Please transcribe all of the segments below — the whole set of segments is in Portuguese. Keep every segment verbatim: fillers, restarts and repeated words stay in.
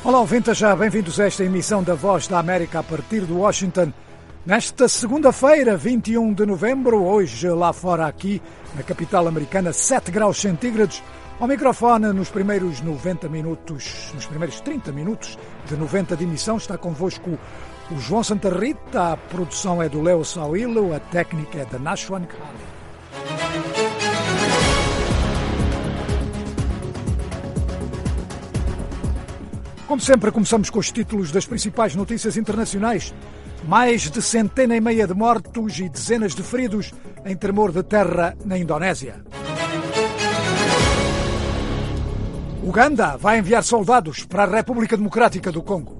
Olá, ouvintes, já bem-vindos a esta emissão da Voz da América a partir de Washington. Nesta segunda-feira, vinte e um de novembro, hoje lá fora aqui, na capital americana, sete graus centígrados. Ao microfone, nos primeiros noventa minutos, nos primeiros trinta minutos de noventa de emissão, está convosco o João Santa Rita, a produção é do Leo Sauilo, a técnica é da Nashwan Khan. Como sempre, começamos com os títulos das principais notícias internacionais. Mais de centena e meia de mortos e dezenas de feridos em tremor de terra na Indonésia. Uganda vai enviar soldados para a República Democrática do Congo.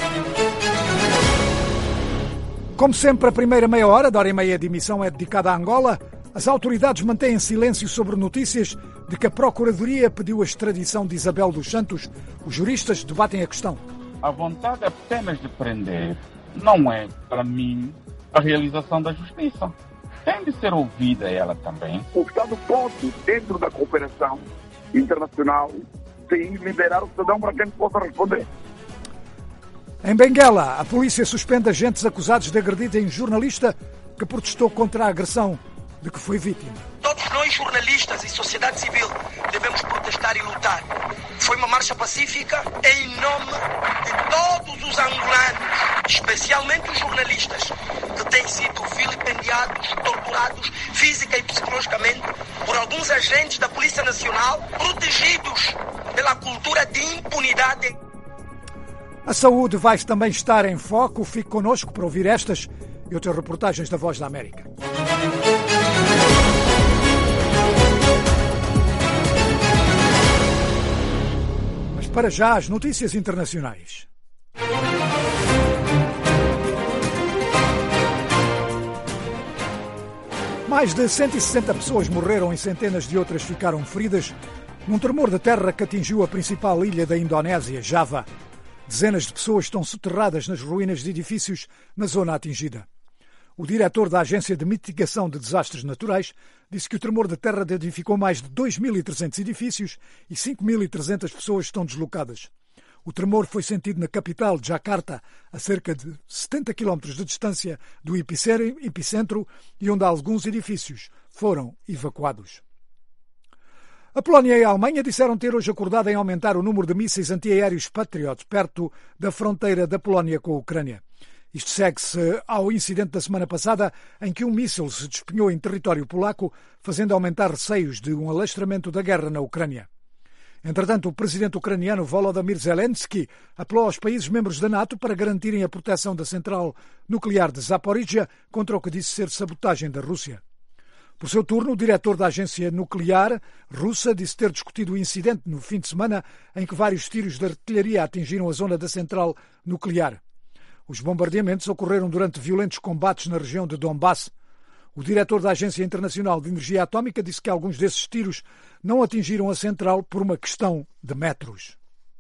Como sempre, a primeira meia hora, da hora e meia de emissão, é dedicada a Angola. As autoridades mantêm silêncio sobre notícias de que a Procuradoria pediu a extradição de Isabel dos Santos. Os juristas debatem a questão. A vontade apenas de prender não é, para mim, a realização da justiça. Tem de ser ouvida ela também. O Estado pode, dentro da cooperação internacional, sim, liberar o cidadão para quem possa responder. Em Benguela, a polícia suspende agentes acusados de agredirem jornalista que protestou contra a agressão de que foi vítima. Todos nós, jornalistas e sociedade civil, devemos protestar e lutar. Foi uma marcha pacífica em nome de todos os angolanos, especialmente os jornalistas, que têm sido vilipendiados, torturados física e psicologicamente por alguns agentes da Polícia Nacional, protegidos pela cultura de impunidade. A saúde vai também estar em foco. Fique connosco para ouvir estas e outras reportagens da Voz da América. Mas para já, as notícias internacionais. Mais de cento e sessenta pessoas morreram e centenas de outras ficaram feridas num tremor de terra que atingiu a principal ilha da Indonésia, Java. Dezenas de pessoas estão soterradas nas ruínas de edifícios na zona atingida. O diretor da Agência de Mitigação de Desastres Naturais disse que o tremor de terra danificou mais de dois mil e trezentos edifícios e cinco mil e trezentas pessoas estão deslocadas. O tremor foi sentido na capital, Jakarta, a cerca de setenta quilómetros de distância do epicentro e onde alguns edifícios foram evacuados. A Polónia e a Alemanha disseram ter hoje acordado em aumentar o número de mísseis antiaéreos Patriot perto da fronteira da Polónia com a Ucrânia. Isto segue-se ao incidente da semana passada em que um míssil se despenhou em território polaco, fazendo aumentar receios de um alastramento da guerra na Ucrânia. Entretanto, o presidente ucraniano Volodymyr Zelensky apelou aos países membros da NATO para garantirem a proteção da central nuclear de Zaporizhia contra o que disse ser sabotagem da Rússia. Por seu turno, o diretor da agência nuclear russa disse ter discutido o incidente no fim de semana em que vários tiros de artilharia atingiram a zona da central nuclear. Os bombardeamentos ocorreram durante violentos combates na região de Donbass. O diretor da Agência Internacional de Energia Atómica disse que alguns desses tiros não atingiram a central por uma questão de metros.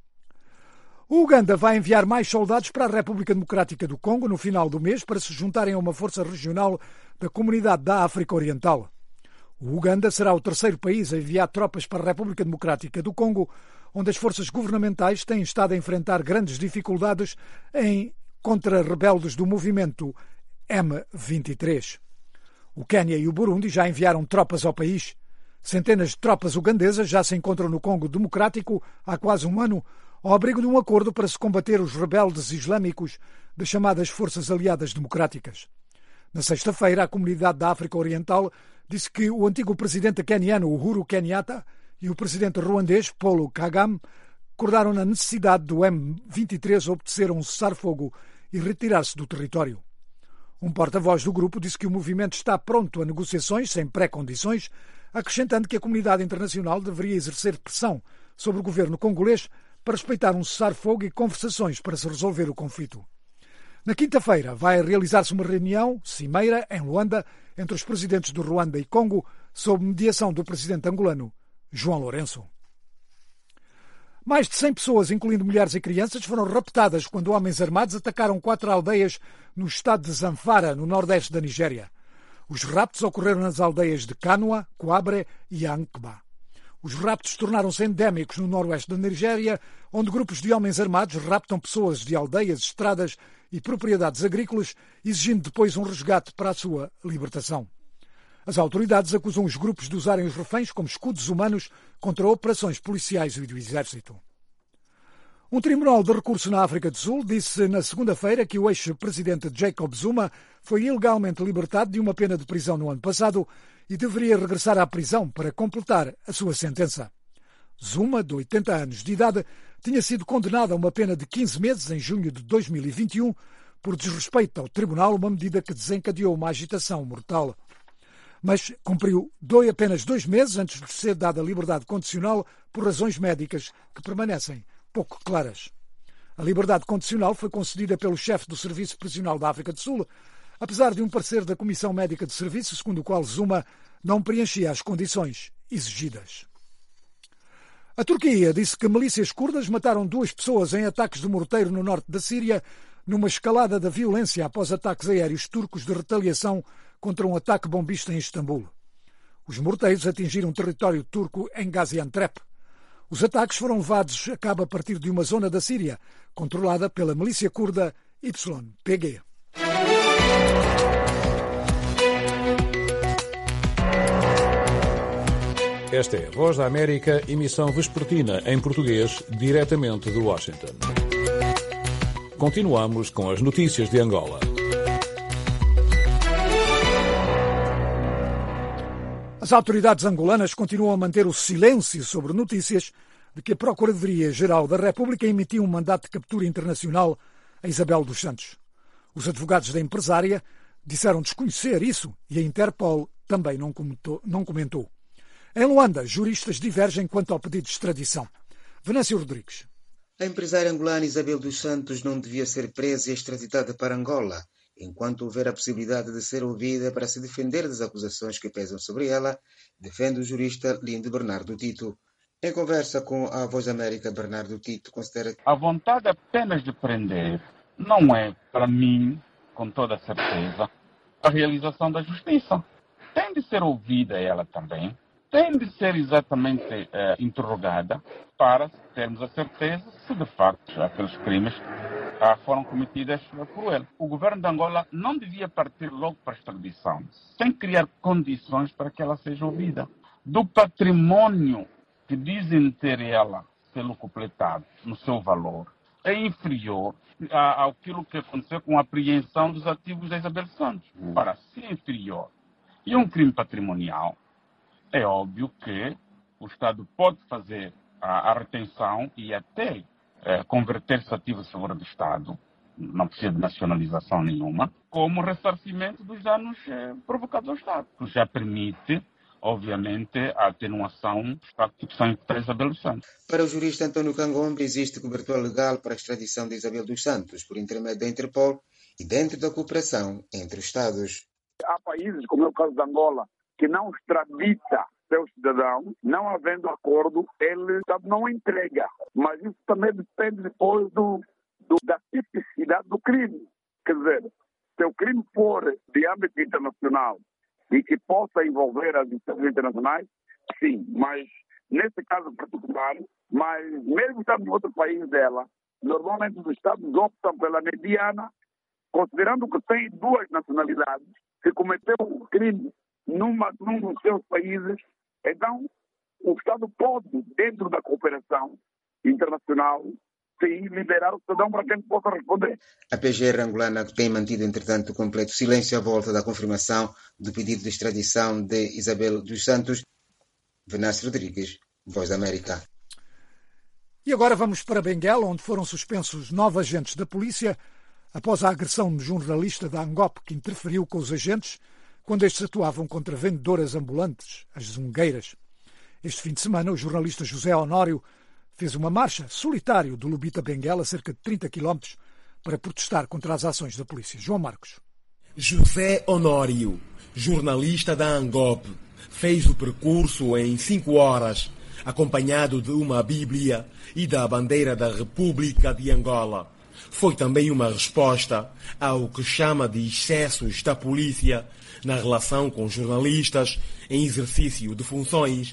O Uganda vai enviar mais soldados para a República Democrática do Congo no final do mês para se juntarem a uma força regional da Comunidade da África Oriental. O Uganda será o terceiro país a enviar tropas para a República Democrática do Congo, onde as forças governamentais têm estado a enfrentar grandes dificuldades em contra rebeldes do movimento M vinte e três. O Quênia e o Burundi já enviaram tropas ao país. Centenas de tropas ugandesas já se encontram no Congo Democrático há quase um ano, ao abrigo de um acordo para se combater os rebeldes islâmicos das chamadas Forças Aliadas Democráticas. Na sexta-feira, a Comunidade da África Oriental disse que o antigo presidente queniano Uhuru Kenyatta e o presidente ruandês Paul Kagame acordaram na necessidade do M vinte e três obedecer a um cessar-fogo e retirar-se do território. Um porta-voz do grupo disse que o movimento está pronto a negociações sem pré-condições, acrescentando que a comunidade internacional deveria exercer pressão sobre o governo congolês para respeitar um cessar-fogo e conversações para se resolver o conflito. Na quinta-feira vai realizar-se uma reunião, cimeira, em Luanda, entre os presidentes do Ruanda e Congo, sob mediação do presidente angolano, João Lourenço. Mais de cem pessoas, incluindo mulheres e crianças, foram raptadas quando homens armados atacaram quatro aldeias no estado de Zamfara, no nordeste da Nigéria. Os raptos ocorreram nas aldeias de Kanoa, Coabre e Ankba. Os raptos tornaram-se endémicos no noroeste da Nigéria, onde grupos de homens armados raptam pessoas de aldeias, estradas e propriedades agrícolas, exigindo depois um resgate para a sua libertação. As autoridades acusam os grupos de usarem os reféns como escudos humanos contra operações policiais e do exército. Um tribunal de recurso na África do Sul disse na segunda-feira que o ex-presidente Jacob Zuma foi ilegalmente libertado de uma pena de prisão no ano passado e deveria regressar à prisão para completar a sua sentença. Zuma, de oitenta anos de idade, tinha sido condenado a uma pena de quinze meses em junho de dois mil e vinte e um por desrespeito ao tribunal, uma medida que desencadeou uma agitação mortal. Mas cumpriu dois, apenas dois meses antes de ser dada liberdade condicional por razões médicas que permanecem pouco claras. A liberdade condicional foi concedida pelo chefe do Serviço Prisional da África do Sul, apesar de um parecer da Comissão Médica de Serviço, segundo o qual Zuma não preenchia as condições exigidas. A Turquia disse que milícias curdas mataram duas pessoas em ataques de morteiro no norte da Síria, numa escalada da violência após ataques aéreos turcos de retaliação contra um ataque bombista em Istambul. Os morteiros atingiram território turco em Gaziantep. Os ataques foram levados a cabo a partir de uma zona da Síria, controlada pela milícia curda Y P G. Esta é a Voz da América, emissão vespertina em português, diretamente de Washington. Continuamos com as notícias de Angola. As autoridades angolanas continuam a manter o silêncio sobre notícias de que a Procuradoria-Geral da República emitiu um mandato de captura internacional a Isabel dos Santos. Os advogados da empresária disseram desconhecer isso e a Interpol também não comentou. Não comentou. Em Luanda, juristas divergem quanto ao pedido de extradição. Venâncio Rodrigues. A empresária angolana Isabel dos Santos não devia ser presa e extraditada para Angola, enquanto houver a possibilidade de ser ouvida para se defender das acusações que pesam sobre ela, defende o jurista Lindo Bernardo Tito. Em conversa com a Voz da América, Bernardo Tito considera que a vontade apenas de prender não é, para mim, com toda certeza, a realização da justiça. Tem de ser ouvida ela também, tem de ser exatamente eh, interrogada para termos a certeza se de facto aqueles crimes ah, foram cometidos por ele. O governo de Angola não devia partir logo para a extradição, sem criar condições para que ela seja ouvida. Do patrimônio que dizem ter ela pelo completado no seu valor, é inferior àquilo que aconteceu com a apreensão dos ativos da Isabel Santos. Para ser inferior e um crime patrimonial, é óbvio que o Estado pode fazer a, a retenção e até é, converter esses ativos a favor do Estado, não precisa de nacionalização nenhuma, como ressarcimento dos danos é, provocados ao Estado, que já permite, obviamente, a atenuação dos factos que são imputados a Isabel dos Santos. Para o jurista António Cangombe, existe cobertura legal para a extradição de Isabel dos Santos por intermédio da Interpol e dentro da cooperação entre os Estados. Há países, como é o caso de Angola, que não extradita seus cidadãos, não havendo acordo, ele não entrega. Mas isso também depende depois do, do, da tipicidade do crime. Quer dizer, se o crime for de âmbito internacional e que possa envolver as instâncias internacionais, sim. Mas, nesse caso particular, mas mesmo estando em outro país dela, normalmente os Estados optam pela mediana, considerando que tem duas nacionalidades, que cometeu o crime numa, num dos seus países, então o Estado pode, dentro da cooperação internacional, sim, liberar o cidadão para que ele possa responder. A P G R angolana tem mantido, entretanto, completo silêncio à volta da confirmação do pedido de extradição de Isabel dos Santos. Venâncio Rodrigues, Voz da América. E agora vamos para Benguela, onde foram suspensos nove agentes da polícia após a agressão de jornalista da Angop, que interferiu com os agentes quando estes atuavam contra vendedoras ambulantes, as zungueiras. Este fim de semana, o jornalista José Honório fez uma marcha solitário do Lubita Benguela, cerca de trinta quilómetros, para protestar contra as ações da polícia. João Marcos. José Honório, jornalista da Angop, fez o percurso em cinco horas, acompanhado de uma Bíblia e da bandeira da República de Angola. Foi também uma resposta ao que chama de excessos da polícia na relação com jornalistas em exercício de funções,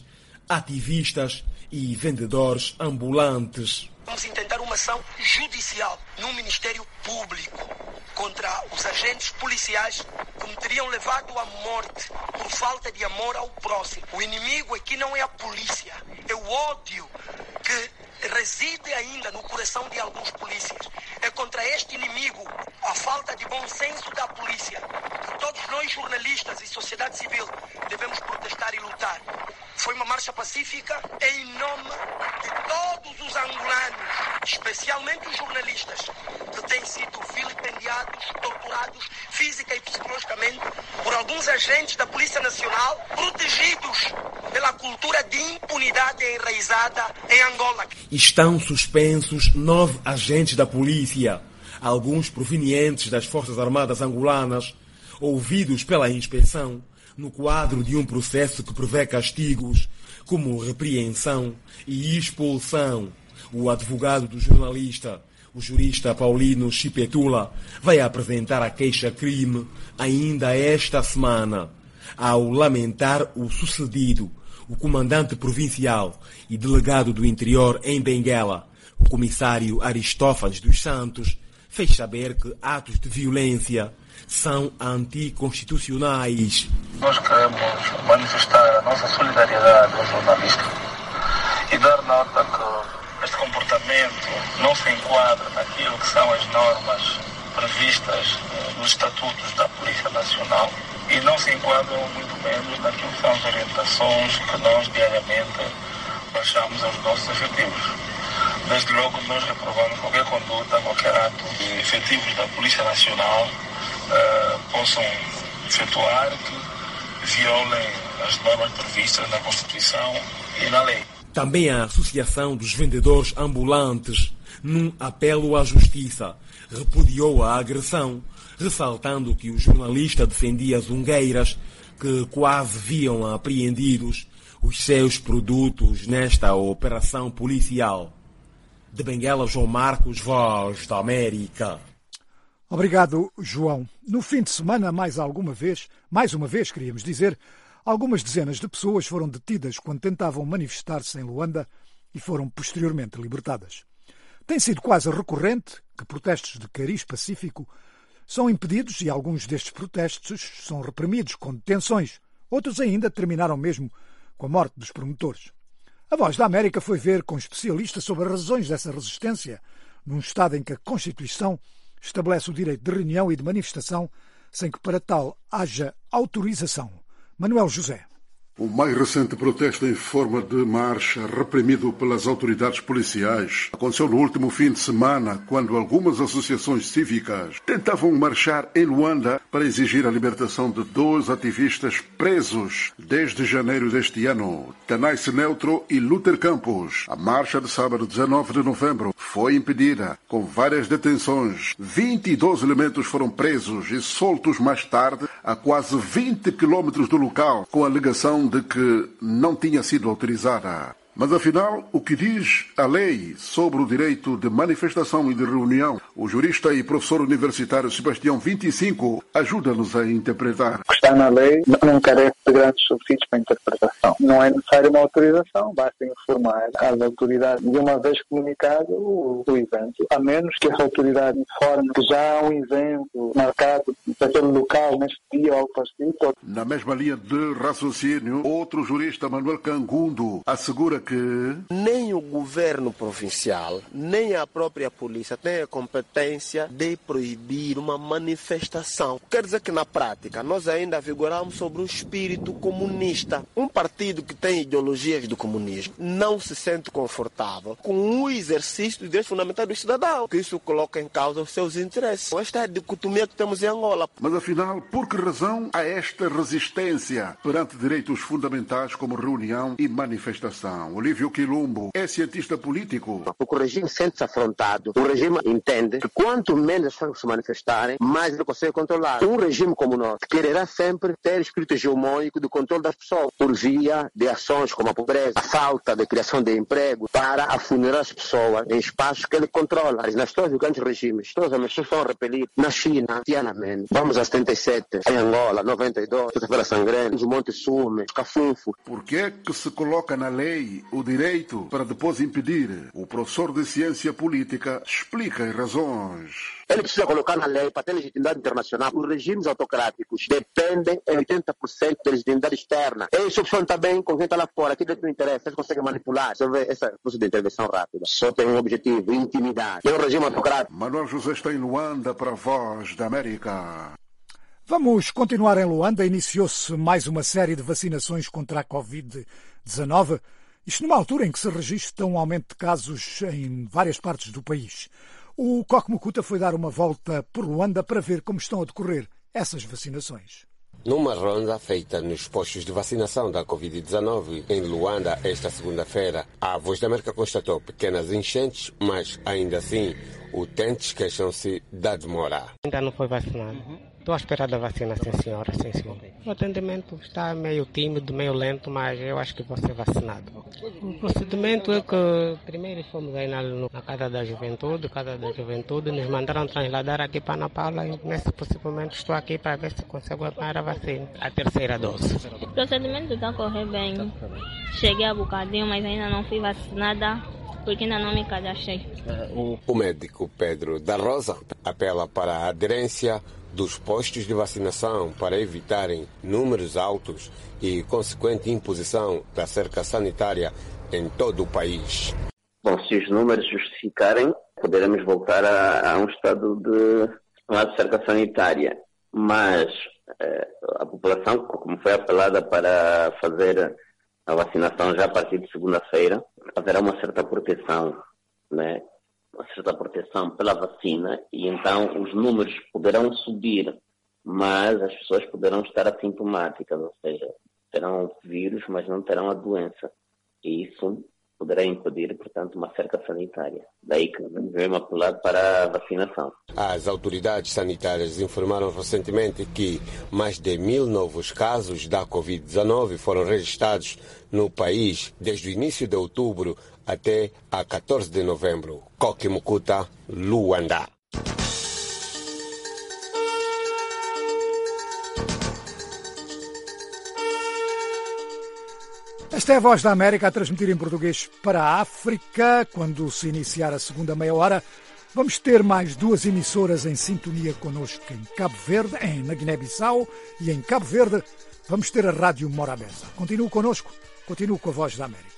ativistas e vendedores ambulantes. Vamos intentar uma ação judicial no Ministério Público contra os agentes policiais que me teriam levado à morte por falta de amor ao próximo. O inimigo aqui não é a polícia, é o ódio que reside ainda no coração de alguns polícias. É contra este inimigo, a falta de bom senso da polícia, que todos nós jornalistas e sociedade civil devemos protestar e lutar. Foi uma marcha pacífica em nome de todos os angolanos, especialmente os jornalistas, que têm sido vilipendiados, torturados física e psicologicamente por alguns agentes da Polícia Nacional, protegidos pela cultura de impunidade enraizada em Angola. Estão suspensos nove agentes da polícia, alguns provenientes das Forças Armadas angolanas, ouvidos pela inspeção, no quadro de um processo que prevê castigos como repreensão e expulsão. O advogado do jornalista, o jurista Paulino Chipetula, vai apresentar a queixa-crime ainda esta semana. Ao lamentar o sucedido, o comandante provincial e delegado do interior em Benguela, o comissário Aristófanes dos Santos, fez saber que atos de violência são anticonstitucionais. Nós queremos manifestar a nossa solidariedade aos jornalistas e dar nota que este comportamento não se enquadra naquilo que são as normas previstas nos estatutos da Polícia Nacional e não se enquadram muito menos naquilo que são as orientações que nós diariamente baixamos aos nossos efetivos. Desde logo nós reprovamos qualquer conduta, qualquer ato de efetivos da Polícia Nacional Uh, possam efetuar que violem as normas previstas na Constituição e na lei. Também a Associação dos Vendedores Ambulantes, num apelo à justiça, repudiou a agressão, ressaltando que o jornalista defendia zungueiras que quase viam apreendidos os seus produtos nesta operação policial. De Benguela, João Marcos, Voz da América. Obrigado, João. No fim de semana, mais alguma vez, mais uma vez, queríamos dizer, algumas dezenas de pessoas foram detidas quando tentavam manifestar-se em Luanda e foram posteriormente libertadas. Tem sido quase recorrente que protestos de cariz pacífico são impedidos e alguns destes protestos são reprimidos com detenções. Outros ainda terminaram mesmo com a morte dos promotores. A Voz da América foi ver com especialistas sobre as razões dessa resistência, num estado em que a Constituição estabelece o direito de reunião e de manifestação sem que para tal haja autorização. Manuel José. O mais recente protesto em forma de marcha, reprimido pelas autoridades policiais, aconteceu no último fim de semana, quando algumas associações cívicas tentavam marchar em Luanda para exigir a libertação de dois ativistas presos desde janeiro deste ano, Tanais Neutro e Luther Campos. A marcha de sábado, dezenove de novembro, foi impedida, com várias detenções. vinte e dois elementos foram presos e soltos mais tarde, a quase vinte quilômetros do local, com a alegação de que não tinha sido autorizada. Mas afinal, o que diz a lei sobre o direito de manifestação e de reunião? O jurista e professor universitário Sebastião vinte e cinco ajuda-nos a interpretar. O que está na lei não carece de grandes subsídios para a interpretação. Não é necessária uma autorização, basta informar às autoridades de uma vez comunicado o, o evento, a menos que essa autoridade informe que já há um evento marcado naquele local neste dia ou algo parecido. Na mesma linha de raciocínio, outro jurista, Manuel Cangundo, assegura que nem o governo provincial, nem a própria polícia tem a competência de proibir uma manifestação. Quer dizer que na prática nós ainda vigoramos sobre um espírito comunista. Um partido que tem ideologias do comunismo não se sente confortável com o exercício dos direitos fundamentais do cidadão, que isso coloca em causa os seus interesses. Esta é a dicotomia que temos em Angola. Mas afinal, por que razão há esta resistência perante direitos fundamentais como reunião e manifestação? Olívio Quilumbo é cientista político. Porque o regime sente-se afrontado. O regime entende que quanto menos as pessoas se manifestarem, mais ele consegue controlar. Um regime como o nosso quererá sempre ter espírito hegemônico do controle das pessoas por via de ações como a pobreza, a falta de criação de emprego, para afunilar as pessoas em espaços que ele controla. Mas nas todos os grandes regimes, todas as pessoas são repelidas. Na China, Tiananmen, vamos a setenta e sete, em Angola, noventa e dois, Terça-feira Sangrenta, os Montes Sume, Cafunfo. Por que é que se coloca na lei o direito para depois impedir? O professor de ciência política explica as razões. Ele precisa colocar na lei para ter legitimidade internacional. Os regimes autocráticos dependem em oitenta por cento da legitimidade externa. Eles opcionam também com quem está lá fora. Aqui dentro do interesse, eles conseguem manipular. Você vê essa força de intervenção rápida. Só tem um objetivo, intimidade. É um regime autocrático. Manuel José está em Luanda para a Voz da América. Vamos continuar em Luanda. Iniciou-se mais uma série de vacinações contra a covid dezanove. Isto numa altura em que se registra um aumento de casos em várias partes do país. O Kock Mukuta foi dar uma volta por Luanda para ver como estão a decorrer essas vacinações. Numa ronda feita nos postos de vacinação da covid dezanove em Luanda esta segunda-feira, a Voz da América constatou pequenas enchentes, mas ainda assim, utentes queixam-se da demora. Ainda não foi vacinado. Estou à espera da vacina, sim senhora, sim senhor. O atendimento está meio tímido, meio lento, mas eu acho que vou ser vacinado. O procedimento é que primeiro fomos aí na, na Casa da Juventude, Casa da Juventude, nos mandaram trasladar aqui para Ana Paula e nesse procedimento estou aqui para ver se consigo apanhar a vacina, a terceira dose. O procedimento está a correr bem. Cheguei há bocadinho, mas ainda não fui vacinada. Porque ainda não me cadastrei. O médico Pedro da Rosa apela para a aderência dos postos de vacinação para evitarem números altos e consequente imposição da cerca sanitária em todo o país. Bom, se os números justificarem, poderemos voltar a, a um estado de, de cerca sanitária. Mas eh, a população, como foi apelada para fazer a vacinação já a partir de segunda-feira, haverá uma certa proteção, né? Uma certa proteção pela vacina e então os números poderão subir, mas as pessoas poderão estar assintomáticas, ou seja, terão o vírus, mas não terão a doença. E isso poderá impedir, portanto, uma cerca sanitária. Daí que devemos apelar para a vacinação. As autoridades sanitárias informaram recentemente que mais de mil novos casos da covid dezanove foram registrados no país desde o início de outubro até a catorze de novembro. Kock Mukuta, Luanda. Esta é a Voz da América a transmitir em português para a África. Quando se iniciar a segunda meia hora, vamos ter mais duas emissoras em sintonia connosco em Cabo Verde, em na Guiné-Bissau, e em Cabo Verde vamos ter a Rádio Morabeza. Continue connosco, continue com a Voz da América.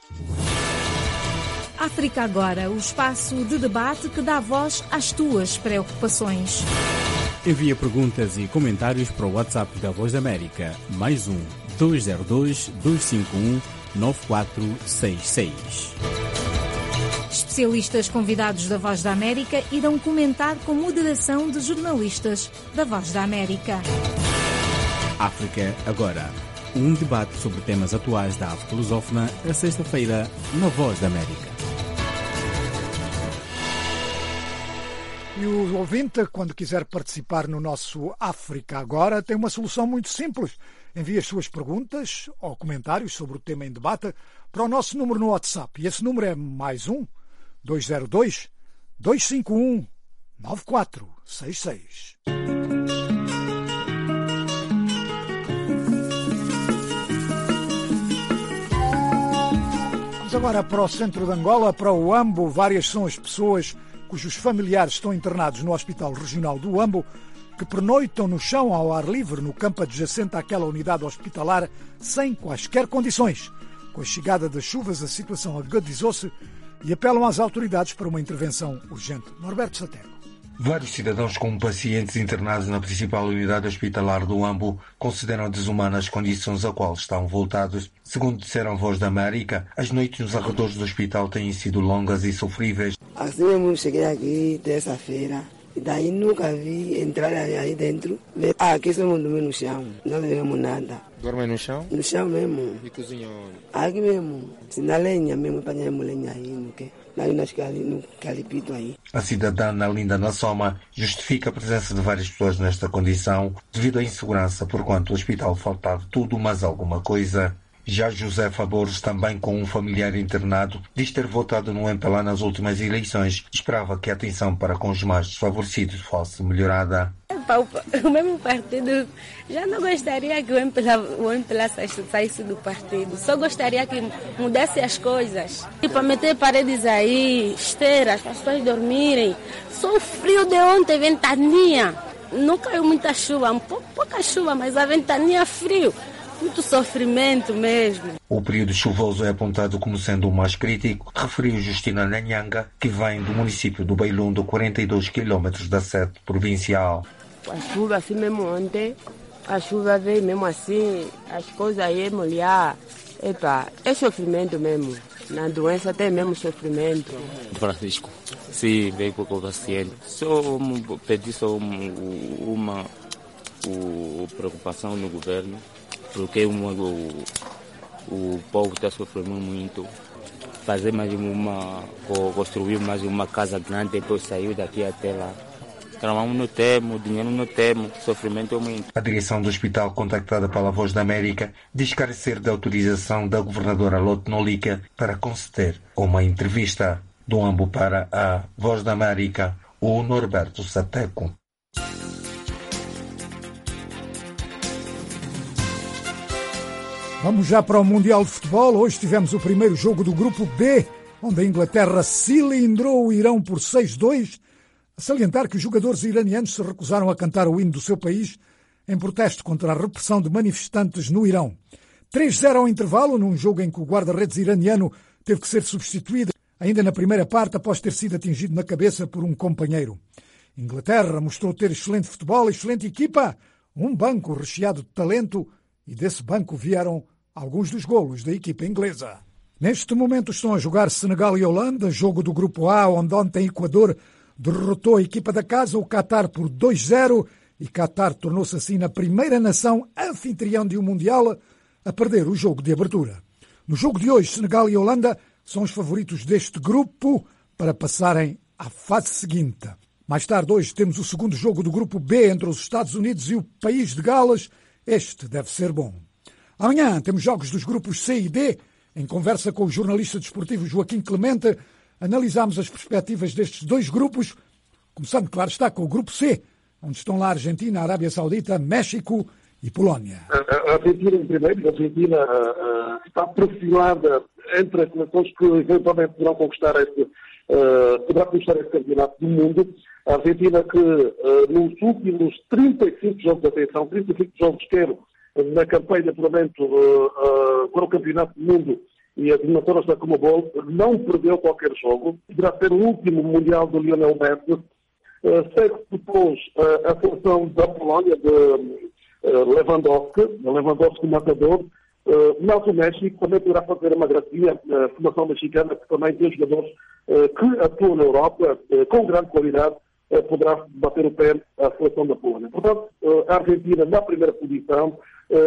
África Agora, o espaço de debate que dá voz às tuas preocupações. Envia perguntas e comentários para o WhatsApp da Voz da América, mais um dois zero dois, dois cinco um, nove quatro seis seis. Especialistas convidados da Voz da América irão comentar com moderação de jornalistas da Voz da América. África Agora, um debate sobre temas atuais da África lusófona, a sexta-feira, na Voz da América. E o ouvinte, quando quiser participar no nosso África Agora, tem uma solução muito simples. Envie as suas perguntas ou comentários sobre o tema em debate para o nosso número no WhatsApp. E esse número é mais um, dois zero dois, dois cinco um, nove quatro seis seis. Vamos agora para o centro de Angola, para o Huambo. Várias são as pessoas cujos familiares estão internados no Hospital Regional do Huambo, que pernoitam no chão ao ar livre no campo adjacente àquela unidade hospitalar sem quaisquer condições. Com a chegada das chuvas, a situação agudizou-se e apelam às autoridades para uma intervenção urgente. Norberto Sateco. Vários cidadãos como pacientes internados na principal unidade hospitalar do Huambo consideram desumanas as condições a qual estão voltados. Segundo disseram a Voz da América, as noites nos arredores do hospital têm sido longas e sofríveis. Assim mesmo cheguei aqui terça-feira, Daí nunca vi entrar aí dentro. Ah, aqui estamos dormindo no chão, não levamos nada. Dorme no chão? No chão mesmo. E cozinham? Aqui mesmo. Se na lenha mesmo, apanhamos lenha aí, no que? Lá no calipito aí. A cidadã Nalinda Nassoma justifica a presença de várias pessoas nesta condição devido à insegurança, porquanto o hospital faltava tudo, mas alguma coisa. Já Josefa Borges, também com um familiar internado, diz ter votado no M P L A nas últimas eleições. Esperava que a atenção para com os mais desfavorecidos fosse melhorada. O mesmo partido, já não gostaria que o M P L A, o M P L A saísse, saísse do partido. Só gostaria que mudasse as coisas. E para meter paredes aí, esteiras, para as pessoas dormirem. Só o frio de ontem, ventania. Não caiu muita chuva, um pouco, pouca chuva, mas a ventania frio. Muito sofrimento mesmo. O período chuvoso é apontado como sendo o mais crítico, referiu Justina Nhanhanga, que vem do município do Beilundo, quarenta e dois quilômetros da sede provincial. A chuva assim mesmo ontem, a chuva veio mesmo assim, as coisas aí molhar. Epa, é sofrimento mesmo. Na doença tem mesmo sofrimento. Francisco, sim, veio com o paciente. Só pedi só uma, uma, uma preocupação no governo. Porque uma, o, o povo está sofrendo muito. Fazer mais uma, construir mais uma casa grande, depois sair daqui até lá. Trabalhamos no temo, dinheiro no temo, sofrimento é muito. A direção do hospital, contactada pela Voz da América, diz carecer de autorização da governadora Lotte Nolica para conceder uma entrevista. Do Ambo para a Voz da América, o Norberto Sateco. Vamos já para o Mundial de Futebol. Hoje tivemos o primeiro jogo do Grupo B, onde a Inglaterra cilindrou o Irão por seis a dois. A salientar que os jogadores iranianos se recusaram a cantar o hino do seu país em protesto contra a repressão de manifestantes no Irão. três a zero ao intervalo, num jogo em que o guarda-redes iraniano teve que ser substituído ainda na primeira parte após ter sido atingido na cabeça por um companheiro. A Inglaterra mostrou ter excelente futebol, excelente equipa, um banco recheado de talento, e desse banco vieram alguns dos golos da equipa inglesa. Neste momento estão a jogar Senegal e Holanda, jogo do Grupo A, onde ontem Equador derrotou a equipa da casa, o Qatar, por dois a zero, e Qatar tornou-se assim na primeira nação anfitrião de um Mundial a perder o jogo de abertura. No jogo de hoje, Senegal e Holanda são os favoritos deste grupo para passarem à fase seguinte. Mais tarde hoje temos o segundo jogo do Grupo B entre os Estados Unidos e o País de Gales. Este deve ser bom. Amanhã temos jogos dos grupos C e D. Em conversa com o jornalista desportivo Joaquim Clemente, analisámos as perspectivas destes dois grupos, começando, claro está, com o grupo C, onde estão lá a Argentina, a Arábia Saudita, México e Polónia. A Argentina, em primeiro, a Argentina uh, está perfilada entre as nações que eventualmente poderão conquistar este, uh, poderá conquistar este campeonato do mundo. A Argentina que uh, nos últimos trinta e cinco jogos de atenção, trinta e cinco jogos quero, na campanha de apuramento uh, uh, para o Campeonato do Mundo e as eliminatórias da Comebol, não perdeu qualquer jogo. Poderá ser o último Mundial do Lionel Messi. Uh, Segue depois uh, a seleção da Polónia de uh, Lewandowski, Lewandowski matador. Uh, Nosso México também poderá fazer uma gracinha, a formação mexicana, que também tem jogadores uh, que atuam na Europa uh, com grande qualidade, uh, poderá bater o pé à seleção da Polónia. Portanto, uh, a Argentina na primeira posição,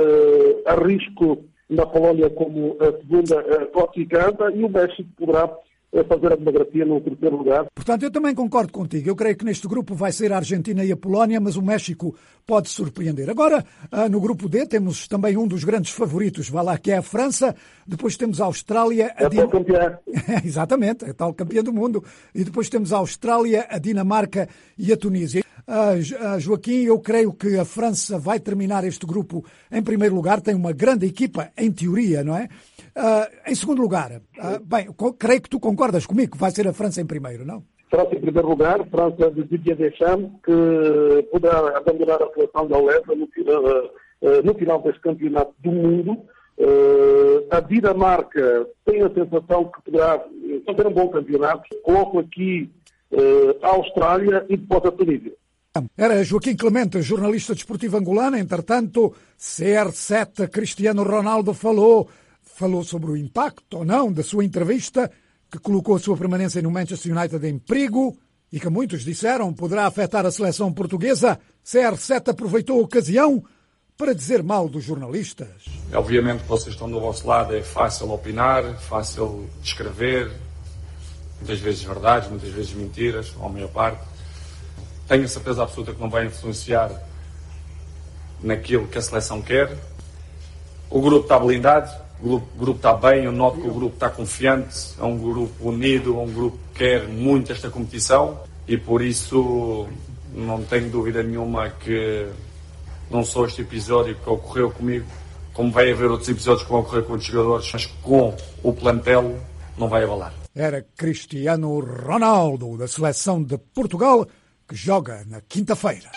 Uh, arrisco na Polónia como a segunda uh, classificante, e o México poderá uh, fazer a demografia no terceiro lugar. Portanto, eu também concordo contigo. Eu creio que neste grupo vai ser a Argentina e a Polónia, mas o México pode surpreender. Agora, uh, no grupo D, temos também um dos grandes favoritos, vá lá, que é a França. Depois temos a Austrália... A é Din... campeã. Exatamente, é tal campeã do mundo. E depois temos a Austrália, a Dinamarca e a Tunísia. Uh, Joaquim, eu creio que a França vai terminar este grupo em primeiro lugar, tem uma grande equipa, em teoria, não é? Uh, em segundo lugar, uh, bem, creio que tu concordas comigo que vai ser a França em primeiro, não? França em primeiro lugar, França de Didier Deschamps, que poderá abandonar a seleção da UEFA no, uh, uh, no final deste campeonato do mundo. Uh, a Dinamarca tem a sensação que poderá fazer um bom campeonato. Coloco aqui uh, a Austrália e depois a Tunísia. Era Joaquim Clemente, jornalista desportivo angolano. Entretanto, C R sete Cristiano Ronaldo falou, falou sobre o impacto ou não da sua entrevista, que colocou a sua permanência no Manchester United em perigo, e que muitos disseram poderá afetar a seleção portuguesa, C R sete aproveitou a ocasião para dizer mal dos jornalistas. Obviamente que vocês estão do vosso lado, é fácil opinar, fácil descrever, muitas vezes verdades, muitas vezes mentiras, ou a maior parte. Tenho a certeza absoluta que não vai influenciar naquilo que a seleção quer. O grupo está blindado, o grupo, o grupo está bem, eu noto que o grupo está confiante, é um grupo unido, é um grupo que quer muito esta competição e por isso não tenho dúvida nenhuma que não só este episódio que ocorreu comigo, como vai haver outros episódios que vão ocorrer com outros jogadores, mas com o plantel não vai abalar. Era Cristiano Ronaldo, da seleção de Portugal, que joga na quinta-feira.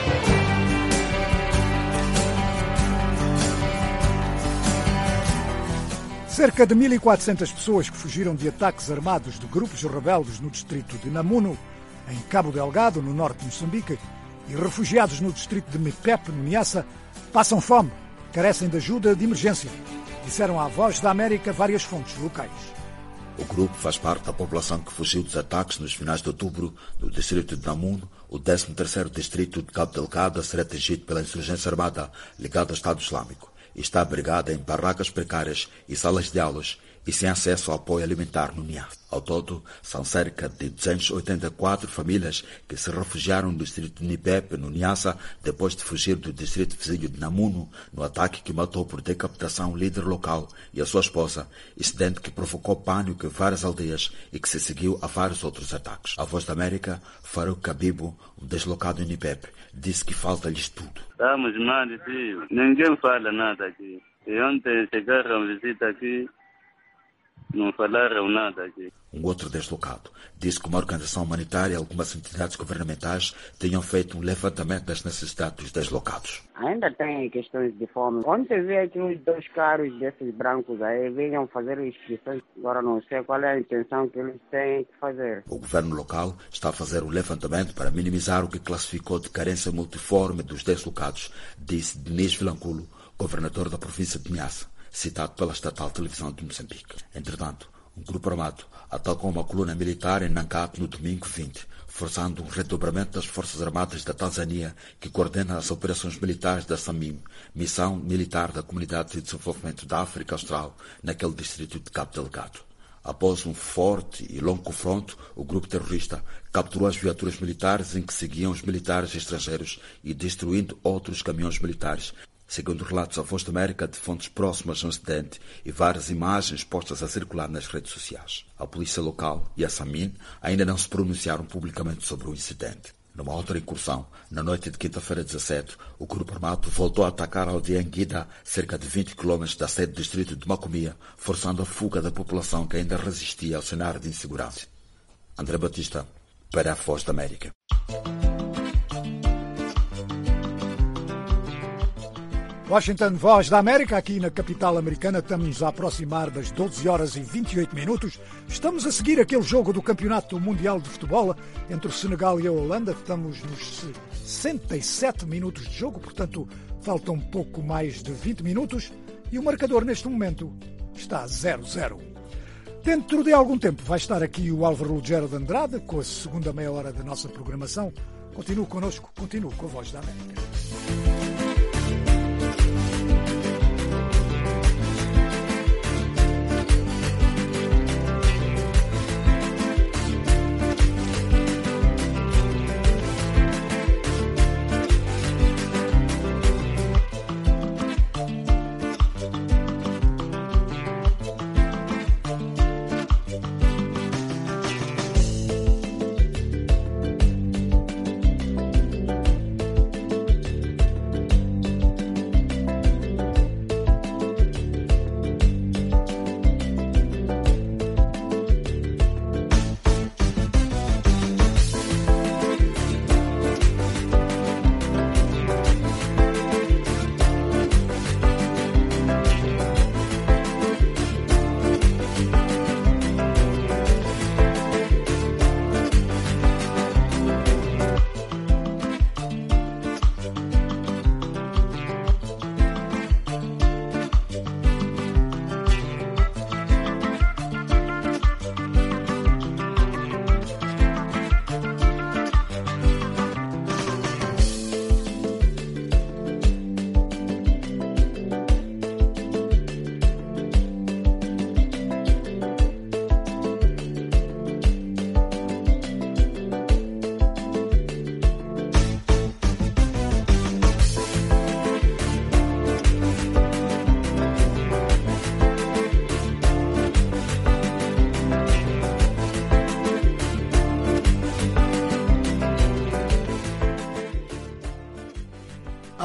Cerca de mil e quatrocentas pessoas que fugiram de ataques armados de grupos rebeldes no distrito de Namuno, em Cabo Delgado, no norte de Moçambique, e refugiados no distrito de Mipep, no Niassa, passam fome, carecem de ajuda de emergência, disseram à Voz da América várias fontes locais. O grupo faz parte da população que fugiu dos ataques nos finais de outubro no distrito de Namuno, o décimo terceiro distrito de Cabo Delgado a ser atingido pela insurgência armada ligada ao Estado Islâmico. E está abrigada em barracas precárias e salas de aulas e sem acesso ao apoio alimentar no Niassa. Ao todo, são cerca de duzentas e oitenta e quatro famílias que se refugiaram no distrito de Mipep, no Niassa, depois de fugir do distrito vizinho de Namuno, no ataque que matou por decapitação o líder local e a sua esposa, incidente que provocou pânico em várias aldeias e que se seguiu a vários outros ataques. A Voz da América, Farouk Kabibo, um deslocado em Mipep, disse que falta-lhes tudo. Estamos mal, tio. Ninguém fala nada aqui. E ontem chegaram visita aqui, não falaram nada aqui. Um outro deslocado disse que uma organização humanitária e algumas entidades governamentais tenham feito um levantamento das necessidades dos deslocados. Ainda tem questões de fome. Ontem vi aqui uns dois carros desses brancos aí, vinham fazer inscrições. Agora não sei qual é a intenção que eles têm que fazer. O governo local está a fazer um levantamento para minimizar o que classificou de carência multiforme dos deslocados, disse Denis Vilanculo, governador da província de Niassa, citado pela estatal televisão de Moçambique. Entretanto, um grupo armado atacou uma coluna militar em Nangape no domingo vinte, forçando um redobramento das Forças Armadas da Tanzânia, que coordena as operações militares da SAMIM, Missão Militar da Comunidade de Desenvolvimento da África Austral, naquele distrito de Cabo Delgado. Após um forte e longo confronto, o grupo terrorista capturou as viaturas militares em que seguiam os militares estrangeiros e destruindo outros caminhões militares, segundo relatos à Voz da América de fontes próximas ao incidente e várias imagens postas a circular nas redes sociais. A polícia local e a SAMIN ainda não se pronunciaram publicamente sobre o incidente. Numa outra incursão, na noite de quinta-feira dezassete, o grupo armado voltou a atacar a aldeia Nguida, cerca de vinte quilômetros da sede do distrito de Macomia, forçando a fuga da população que ainda resistia ao cenário de insegurança. André Batista, para a Voz da América. Washington, Voz da América, aqui na capital americana, estamos a aproximar das doze horas e vinte e oito minutos. Estamos a seguir aquele jogo do Campeonato Mundial de Futebol entre o Senegal e a Holanda. Estamos nos sessenta e sete minutos de jogo, portanto, faltam um pouco mais de vinte minutos e o marcador neste momento está zero a zero. Dentro de algum tempo vai estar aqui o Álvaro Lugero de Andrade com a segunda meia hora da nossa programação. Continue connosco, continue com a Voz da América.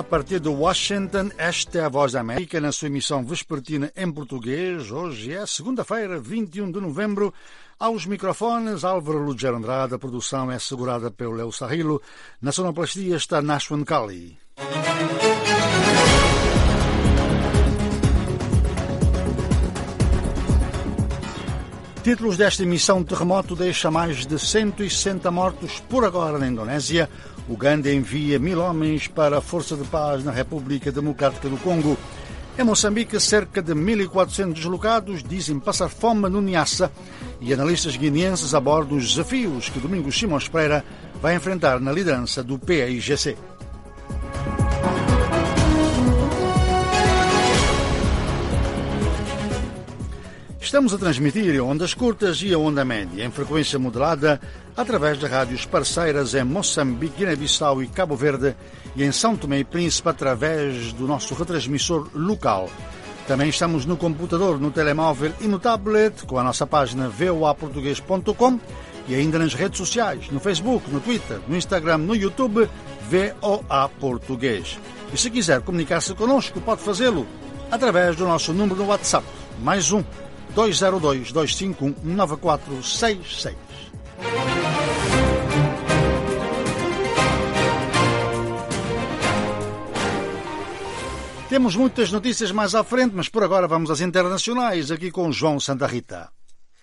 partir de Washington, esta é a Voz da América, na sua emissão vespertina em português. Hoje é segunda-feira, vinte e um de novembro. Aos microfones, Álvaro Lugero Andrade. A produção é assegurada pelo Leo Sarrilo. Na sonoplastia está Nashwan Kali. Títulos desta emissão: terremoto deixa mais de cento e sessenta mortos por agora na Indonésia. Uganda envia mil homens para a Força de Paz na República Democrática do Congo. Em Moçambique, cerca de mil e quatrocentos deslocados dizem passar fome no Niassa. E analistas guineenses abordam os desafios que Domingos Simões Pereira vai enfrentar na liderança do P A I G C. Estamos a transmitir em ondas curtas e a onda média, em frequência modulada, através de rádios parceiras em Moçambique, Guiné-Bissau e Cabo Verde, e em São Tomé e Príncipe através do nosso retransmissor local. Também estamos no computador, no telemóvel e no tablet, com a nossa página v o a português ponto com, e ainda nas redes sociais, no Facebook, no Twitter, no Instagram, no YouTube, V O A Português. E se quiser comunicar-se connosco, pode fazê-lo através do nosso número no WhatsApp, mais um, dois zero dois, dois cinco um, nove quatro seis seis. Temos muitas notícias mais à frente, mas por agora vamos às internacionais, aqui com João Santa Rita.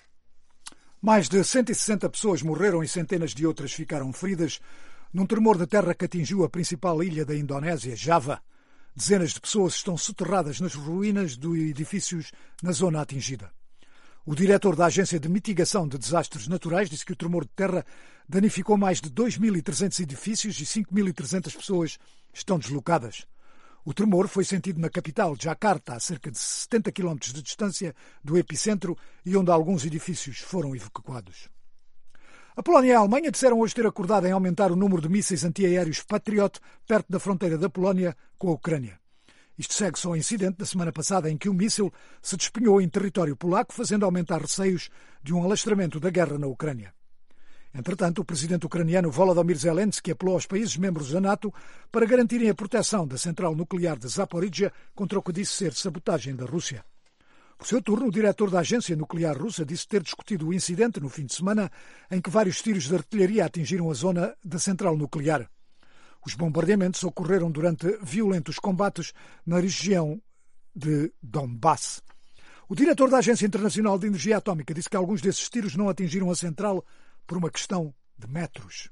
Mais de cento e sessenta pessoas morreram e centenas de outras ficaram feridas num tremor de terra que atingiu a principal ilha da Indonésia, Java. Dezenas de pessoas estão soterradas nas ruínas de edifícios na zona atingida. O diretor da Agência de Mitigação de Desastres Naturais disse que o tremor de terra danificou mais de dois mil e trezentos edifícios e cinco mil e trezentas pessoas estão deslocadas. O tremor foi sentido na capital, Jakarta, a cerca de setenta quilómetros de distância do epicentro e onde alguns edifícios foram evacuados. A Polónia e a Alemanha disseram hoje ter acordado em aumentar o número de mísseis antiaéreos Patriot perto da fronteira da Polónia com a Ucrânia. Isto segue-se ao incidente da semana passada em que um míssil se despenhou em território polaco, fazendo aumentar receios de um alastramento da guerra na Ucrânia. Entretanto, o presidente ucraniano Volodymyr Zelensky apelou aos países membros da NATO para garantirem a proteção da central nuclear de Zaporizhia contra o que disse ser sabotagem da Rússia. Por seu turno, o diretor da agência nuclear russa disse ter discutido o incidente no fim de semana em que vários tiros de artilharia atingiram a zona da central nuclear. Os bombardeamentos ocorreram durante violentos combates na região de Donbass. O diretor da Agência Internacional de Energia Atómica disse que alguns desses tiros não atingiram a central por uma questão de metros.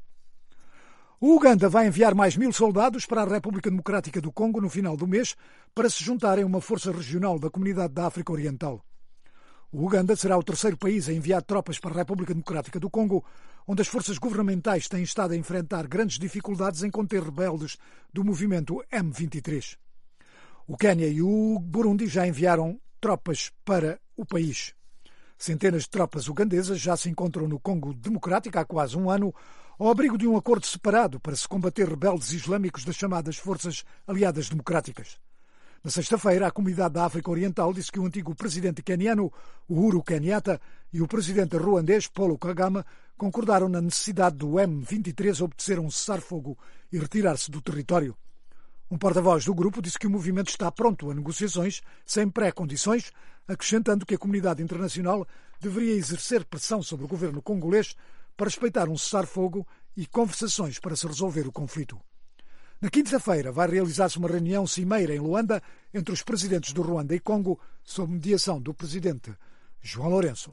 O Uganda vai enviar mais mil soldados para a República Democrática do Congo no final do mês para se juntarem a uma força regional da Comunidade da África Oriental. O Uganda será o terceiro país a enviar tropas para a República Democrática do Congo, onde as forças governamentais têm estado a enfrentar grandes dificuldades em conter rebeldes do movimento M vinte e três. O Quênia e o Burundi já enviaram tropas para o país. Centenas de tropas ugandesas já se encontram no Congo Democrático há quase um ano, ao abrigo de um acordo separado para se combater rebeldes islâmicos das chamadas Forças Aliadas Democráticas. Na sexta-feira, a Comunidade da África Oriental disse que o antigo presidente queniano, Uhuru Kenyatta, e o presidente ruandês, Paulo Kagame, concordaram na necessidade do M vinte e três obedecer a um cessar-fogo e retirar-se do território. Um porta-voz do grupo disse que o movimento está pronto a negociações sem pré-condições, acrescentando que a comunidade internacional deveria exercer pressão sobre o governo congolês para respeitar um cessar-fogo e conversações para se resolver o conflito. Na quinta-feira vai realizar-se uma reunião cimeira em Luanda entre os presidentes do Ruanda e Congo, sob mediação do presidente João Lourenço.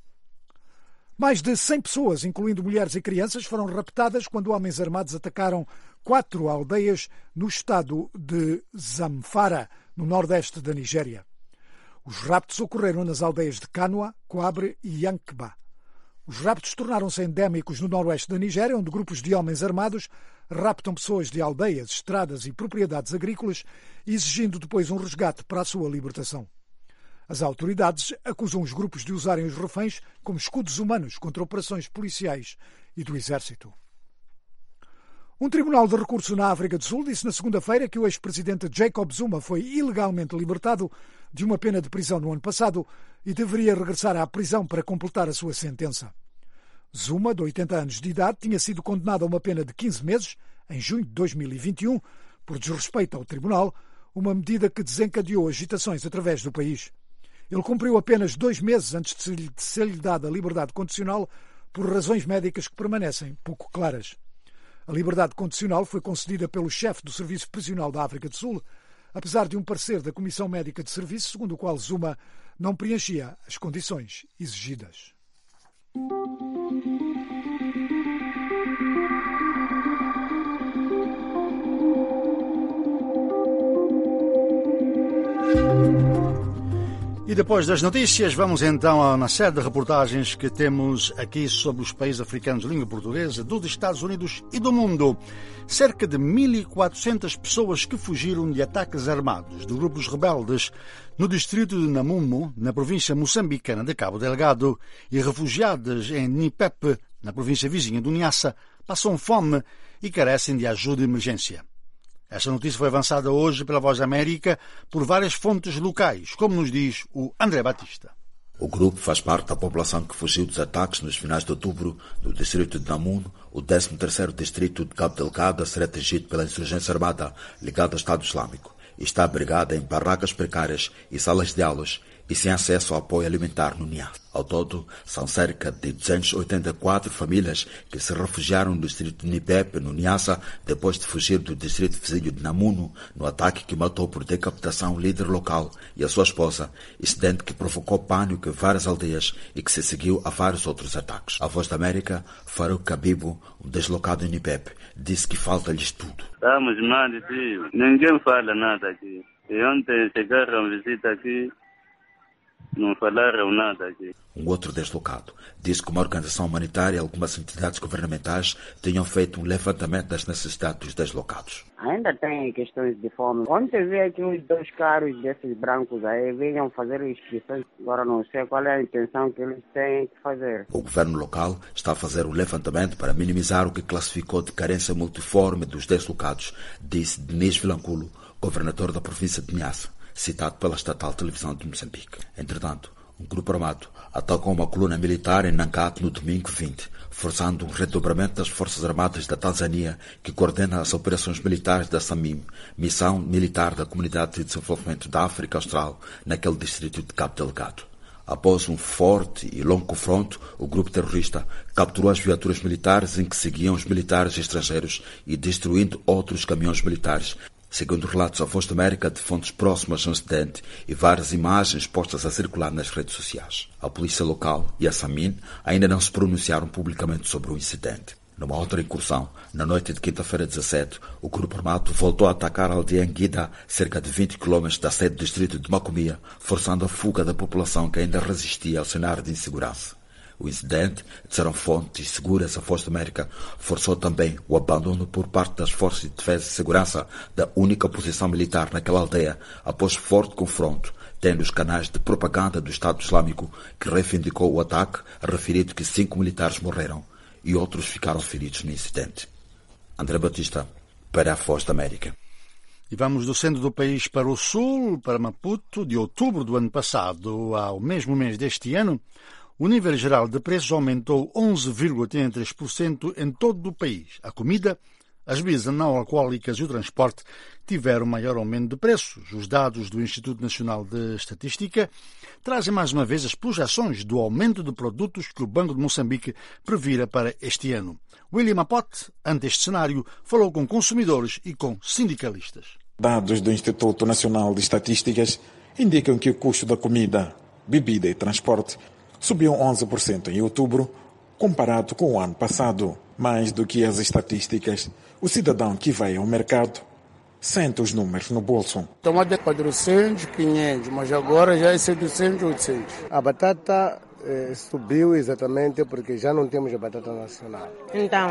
Mais de cem pessoas, incluindo mulheres e crianças, foram raptadas quando homens armados atacaram quatro aldeias no estado de Zamfara, no nordeste da Nigéria. Os raptos ocorreram nas aldeias de Kanoa, Coabre e Yankba. Os raptos tornaram-se endémicos no noroeste da Nigéria, onde grupos de homens armados raptam pessoas de aldeias, estradas e propriedades agrícolas, exigindo depois um resgate para a sua libertação. As autoridades acusam os grupos de usarem os reféns como escudos humanos contra operações policiais e do exército. Um tribunal de recurso na África do Sul disse na segunda-feira que o ex-presidente Jacob Zuma foi ilegalmente libertado de uma pena de prisão no ano passado e deveria regressar à prisão para completar a sua sentença. Zuma, de oitenta anos de idade, tinha sido condenado a uma pena de quinze meses, em junho de dois mil e vinte e um, por desrespeito ao tribunal, uma medida que desencadeou agitações através do país. Ele cumpriu apenas dois meses antes de ser-lhe dada a liberdade condicional por razões médicas que permanecem pouco claras. A liberdade condicional foi concedida pelo chefe do Serviço Prisional da África do Sul, apesar de um parecer da Comissão Médica de Serviço, segundo o qual Zuma não preenchia as condições exigidas. E depois das notícias, vamos então a uma série de reportagens que temos aqui sobre os países africanos de língua portuguesa, dos Estados Unidos e do mundo. Cerca de mil e quatrocentas pessoas que fugiram de ataques armados de grupos rebeldes no distrito de Namumo, na província moçambicana de Cabo Delgado, e refugiadas em Nipepe, na província vizinha do Niassa, passam fome e carecem de ajuda de emergência. Esta notícia foi avançada hoje pela Voz da América por várias fontes locais, como nos diz o André Batista. O grupo faz parte da população que fugiu dos ataques nos finais de outubro no distrito de Namuno, o décimo terceiro distrito de Cabo Delgado a ser atingido pela insurgência armada ligada ao Estado Islâmico. E está abrigada em barracas precárias e salas de aulas e sem acesso ao apoio alimentar no Niassa. Ao todo, são cerca de duzentas e oitenta e quatro famílias que se refugiaram no distrito de Nipepe, no Niassa, depois de fugir do distrito vizinho de Namuno, no ataque que matou por decapitação o líder local e a sua esposa, incidente que provocou pânico em várias aldeias e que se seguiu a vários outros ataques. A Voz da América, Farouk Kabibo, um deslocado em Nipepe, disse que falta-lhes tudo. Estamos mal, tio. Ninguém fala nada aqui. E ontem chegaram visita aqui, não falaram nada aqui. Um outro deslocado disse que uma organização humanitária e algumas entidades governamentais tinham feito um levantamento das necessidades dos deslocados. Ainda tem questões de fome. Ontem vi aqui uns dois carros desses brancos aí, vinham fazer inscrições. Agora não sei qual é a intenção que eles têm que fazer. O governo local está a fazer um levantamento para minimizar o que classificou de carência multiforme dos deslocados, disse Denis Vilanculo, governador da província de Niassa, citado pela estatal televisão de Moçambique. Entretanto, um grupo armado atacou uma coluna militar em Nangat no domingo vinte, forçando um redobramento das Forças Armadas da Tanzânia, que coordena as operações militares da SAMIM, missão militar da Comunidade de Desenvolvimento da África Austral, naquele distrito de Cabo Delgado. Após um forte e longo confronto, o grupo terrorista capturou as viaturas militares em que seguiam os militares estrangeiros e destruindo outros caminhões militares, segundo relatos à Voz da América de fontes próximas ao incidente e várias imagens postas a circular nas redes sociais. A polícia local e a SAMIN ainda não se pronunciaram publicamente sobre o incidente. Numa outra incursão, na noite de quinta-feira dezassete, o grupo armado voltou a atacar a aldeia Nguida, cerca de vinte quilômetros da sede do distrito de Macomia, forçando a fuga da população que ainda resistia ao cenário de insegurança. O incidente, disseram fontes seguras à Voz da América, forçou também o abandono por parte das forças de defesa e segurança da única posição militar naquela aldeia, após forte confronto, tendo os canais de propaganda do Estado Islâmico, que reivindicou o ataque, referido que cinco militares morreram e outros ficaram feridos no incidente. André Batista, para a Voz da América. E vamos do centro do país para o sul, para Maputo. De outubro do ano passado ao mesmo mês deste ano, o nível geral de preços aumentou onze vírgula oitenta e três por cento em todo o país. A comida, as bebidas não alcoólicas e o transporte tiveram maior aumento de preços. Os dados do Instituto Nacional de Estatística trazem mais uma vez as projeções do aumento de produtos que o Banco de Moçambique previra para este ano. William Apote, ante este cenário, falou com consumidores e com sindicalistas. Dados do Instituto Nacional de Estatísticas indicam que o custo da comida, bebida e transporte subiu onze por cento em outubro, comparado com o ano passado. Mais do que as estatísticas, o cidadão que vai ao mercado sente os números no bolso. Tomate é quatrocentos, quinhentos, mas agora já é setecentos, oitocentos. A batata eh, subiu exatamente porque já não temos a batata nacional. Então,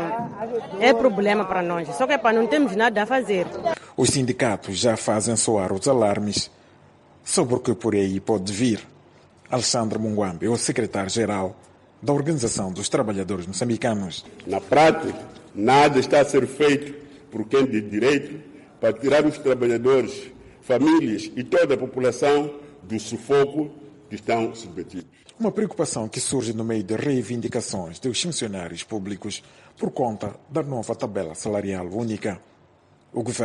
é problema para nós, só que é para não termos nada a fazer. Os sindicatos já fazem soar os alarmes sobre o que por aí pode vir. Alexandre Munguambe é o secretário-geral da Organização dos Trabalhadores Moçambicanos. Na prática, nada está a ser feito por quem tem direito para tirar os trabalhadores, famílias e toda a população do sufoco que estão submetidos. Uma preocupação que surge no meio de reivindicações dos funcionários públicos por conta da nova tabela salarial única. O governo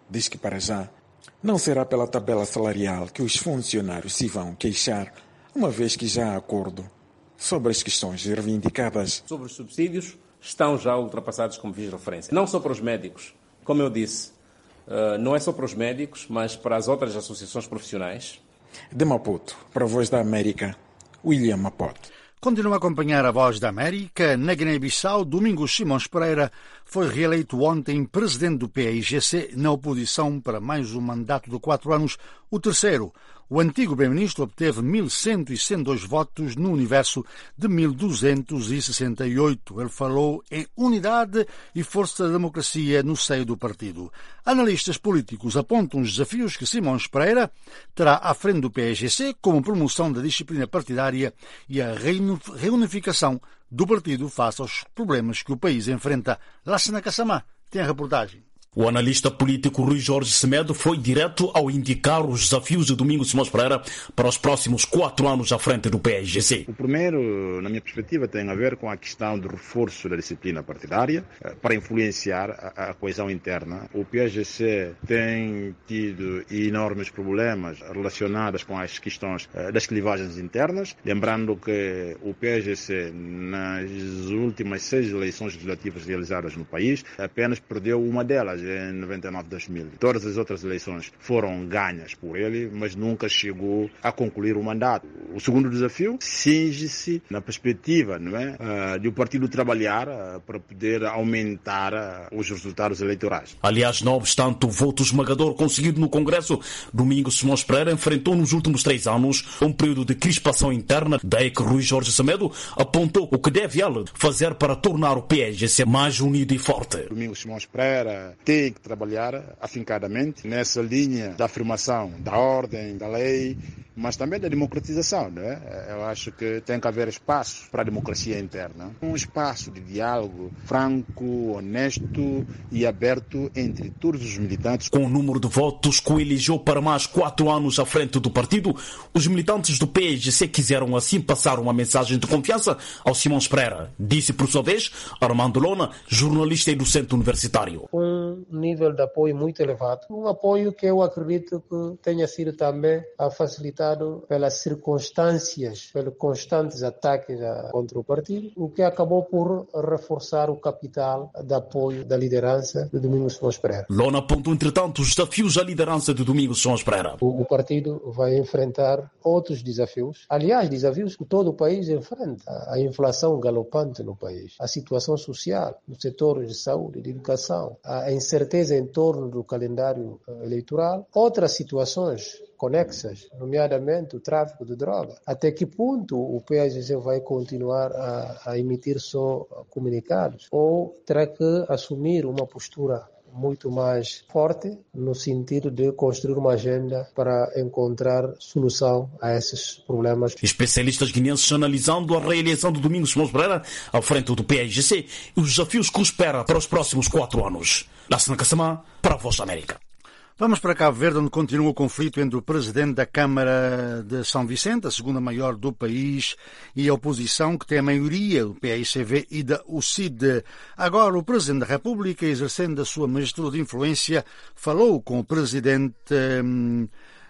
diz que para já não será pela tabela salarial que os funcionários se vão queixar, uma vez que já há acordo sobre as questões reivindicadas. Sobre os subsídios, estão já ultrapassados, como fiz referência. Não só para os médicos, como eu disse, não é só para os médicos, mas para as outras associações profissionais. De Maputo, para a Voz da América, William Mapoto. Continua a acompanhar a Voz da América. Na Guiné-Bissau, Domingos Simões Pereira foi reeleito ontem presidente do P A I G C na oposição para mais um mandato de quatro anos, o terceiro. O antigo primeiro-ministro obteve mil cento e sessenta e dois votos no universo de mil duzentos e sessenta e oito. Ele falou em unidade e força da democracia no seio do partido. Analistas políticos apontam os desafios que Simões Pereira terá à frente do P A I G C, como promoção da disciplina partidária e a reunificação do partido face aos problemas que o país enfrenta. Lassana Kassamá tem a reportagem. O analista político Rui Jorge Semedo foi direto ao indicar os desafios de Domingos Simões Pereira para os próximos quatro anos à frente do P A I G C. O primeiro, na minha perspectiva, tem a ver com a questão do reforço da disciplina partidária para influenciar a, a coesão interna. O P A I G C tem tido enormes problemas relacionados com as questões das clivagens internas, lembrando que o P A I G C, nas últimas seis eleições legislativas realizadas no país, apenas perdeu uma delas, em noventa e nove a dois mil. Todas as outras eleições foram ganhas por ele, mas nunca chegou a concluir o mandato. O segundo desafio cinge-se na perspectiva, não é, de o partido trabalhar para poder aumentar os resultados eleitorais. Aliás, não obstante o voto esmagador conseguido no Congresso, Domingos Simões Pereira enfrentou nos últimos três anos um período de crispação interna, daí que Rui Jorge Semedo apontou o que deve ele fazer para tornar o P A I G C mais unido e forte. Domingos Simões Pereira tem que trabalhar afincadamente nessa linha da afirmação da ordem, da lei, mas também da democratização, não é? Eu acho que tem que haver espaço para a democracia interna. Um espaço de diálogo franco, honesto e aberto entre todos os militantes. Com o número de votos que o elegeu para mais quatro anos à frente do partido, os militantes do P A I G C quiseram assim passar uma mensagem de confiança ao Simões Pereira, disse por sua vez Armando Lona, jornalista e docente universitário. Um nível de apoio muito elevado, um apoio que eu acredito que tenha sido também facilitado pelas circunstâncias, pelos constantes ataques contra o partido, o que acabou por reforçar o capital de apoio da liderança de Domingos Simões Pereira. Lona apontou, entretanto, os desafios à liderança de Domingos Simões Pereira. O, o partido vai enfrentar outros desafios, aliás, desafios que todo o país enfrenta. A inflação galopante no país, a situação social nos setores de saúde, de educação, a incerteza em torno do calendário eleitoral, outras situações conexas, nomeadamente o tráfico de droga. Até que ponto o P A I G C vai continuar a, a emitir só comunicados? Ou terá que assumir uma postura muito mais forte no sentido de construir uma agenda para encontrar solução a esses problemas. Especialistas guineenses analisando a reeleição de Domingos Simões Pereira à frente do P A I G C e os desafios que o espera para os próximos quatro anos. Lassana Kassamá, para a Voz da América. Vamos para Cabo Verde, onde continua o conflito entre o presidente da Câmara de São Vicente, a segunda maior do país, e a oposição, que tem a maioria, o P A I C V e da U C I D. Agora, o presidente da República, exercendo a sua magistratura de influência, falou com o presidente hum,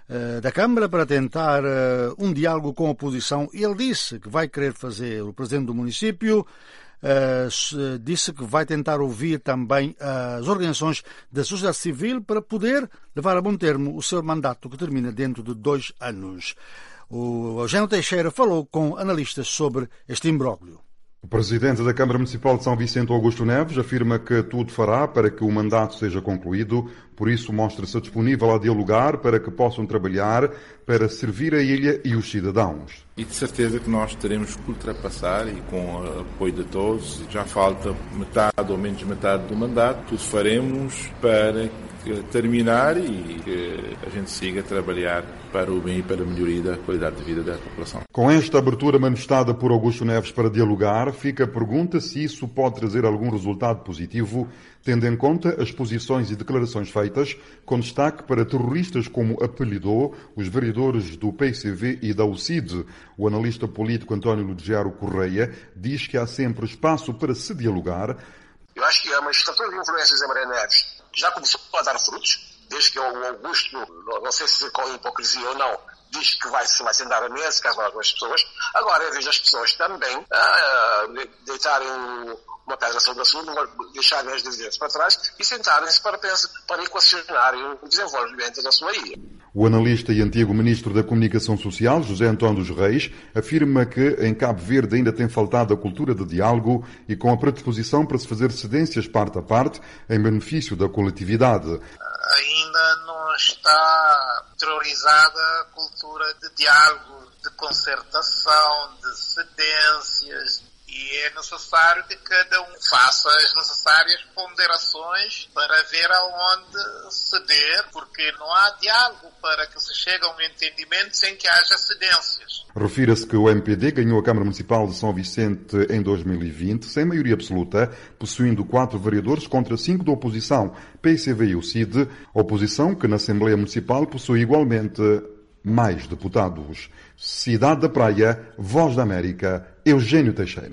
da Câmara para tentar uh, um diálogo com a oposição. Ele disse que vai querer fazer, o presidente do município, Uh, disse que vai tentar ouvir também uh, as organizações da sociedade civil para poder levar a bom termo o seu mandato, que termina dentro de dois anos. O Eugênio Teixeira falou com analistas sobre este imbróglio. O presidente da Câmara Municipal de São Vicente, Augusto Neves, afirma que tudo fará para que o mandato seja concluído, por isso mostra-se disponível a dialogar para que possam trabalhar para servir a ilha e os cidadãos. E de certeza que nós teremos que ultrapassar, e com o apoio de todos, já falta metade ou menos metade do mandato, tudo faremos para terminar e que a gente siga a trabalhar para o bem e para a melhoria da qualidade de vida da população. Com esta abertura manifestada por Augusto Neves para dialogar, fica a pergunta se isso pode trazer algum resultado positivo, tendo em conta as posições e declarações feitas, com destaque para terroristas como apelidou os vereadores do P I C V e da U C I D. O analista político António Ludigiaro Correia diz que há sempre espaço para se dialogar. Eu acho que a magistratura de influência de Zé Maria Neves já começou a dar frutos. desde que o Augusto, não sei se com hipocrisia ou não, diz que vai se vai sentar à mesa, caso algumas pessoas. Agora eu vejo as pessoas também ah, deitarem uma pedra sobre a segunda, deixarem as divisões para trás e sentarem-se para, para equacionarem o desenvolvimento da sua ilha. O analista e antigo ministro da Comunicação Social, José António dos Reis, afirma que em Cabo Verde ainda tem faltado a cultura de diálogo e com a predisposição para se fazer cedências parte a parte em benefício da coletividade. Ainda não está interiorizada a cultura de diálogo, de concertação, de cedências. E é necessário que cada um faça as necessárias ponderações para ver aonde ceder, porque não há diálogo para que se chegue a um entendimento sem que haja cedências. Refira-se que o M P D ganhou a Câmara Municipal de São Vicente em dois mil e vinte, sem maioria absoluta, possuindo quatro vereadores contra cinco da oposição, P C V e o C I D, oposição que na Assembleia Municipal possui igualmente mais deputados. Cidade da Praia, Voz da América, Eugênio Teixeira.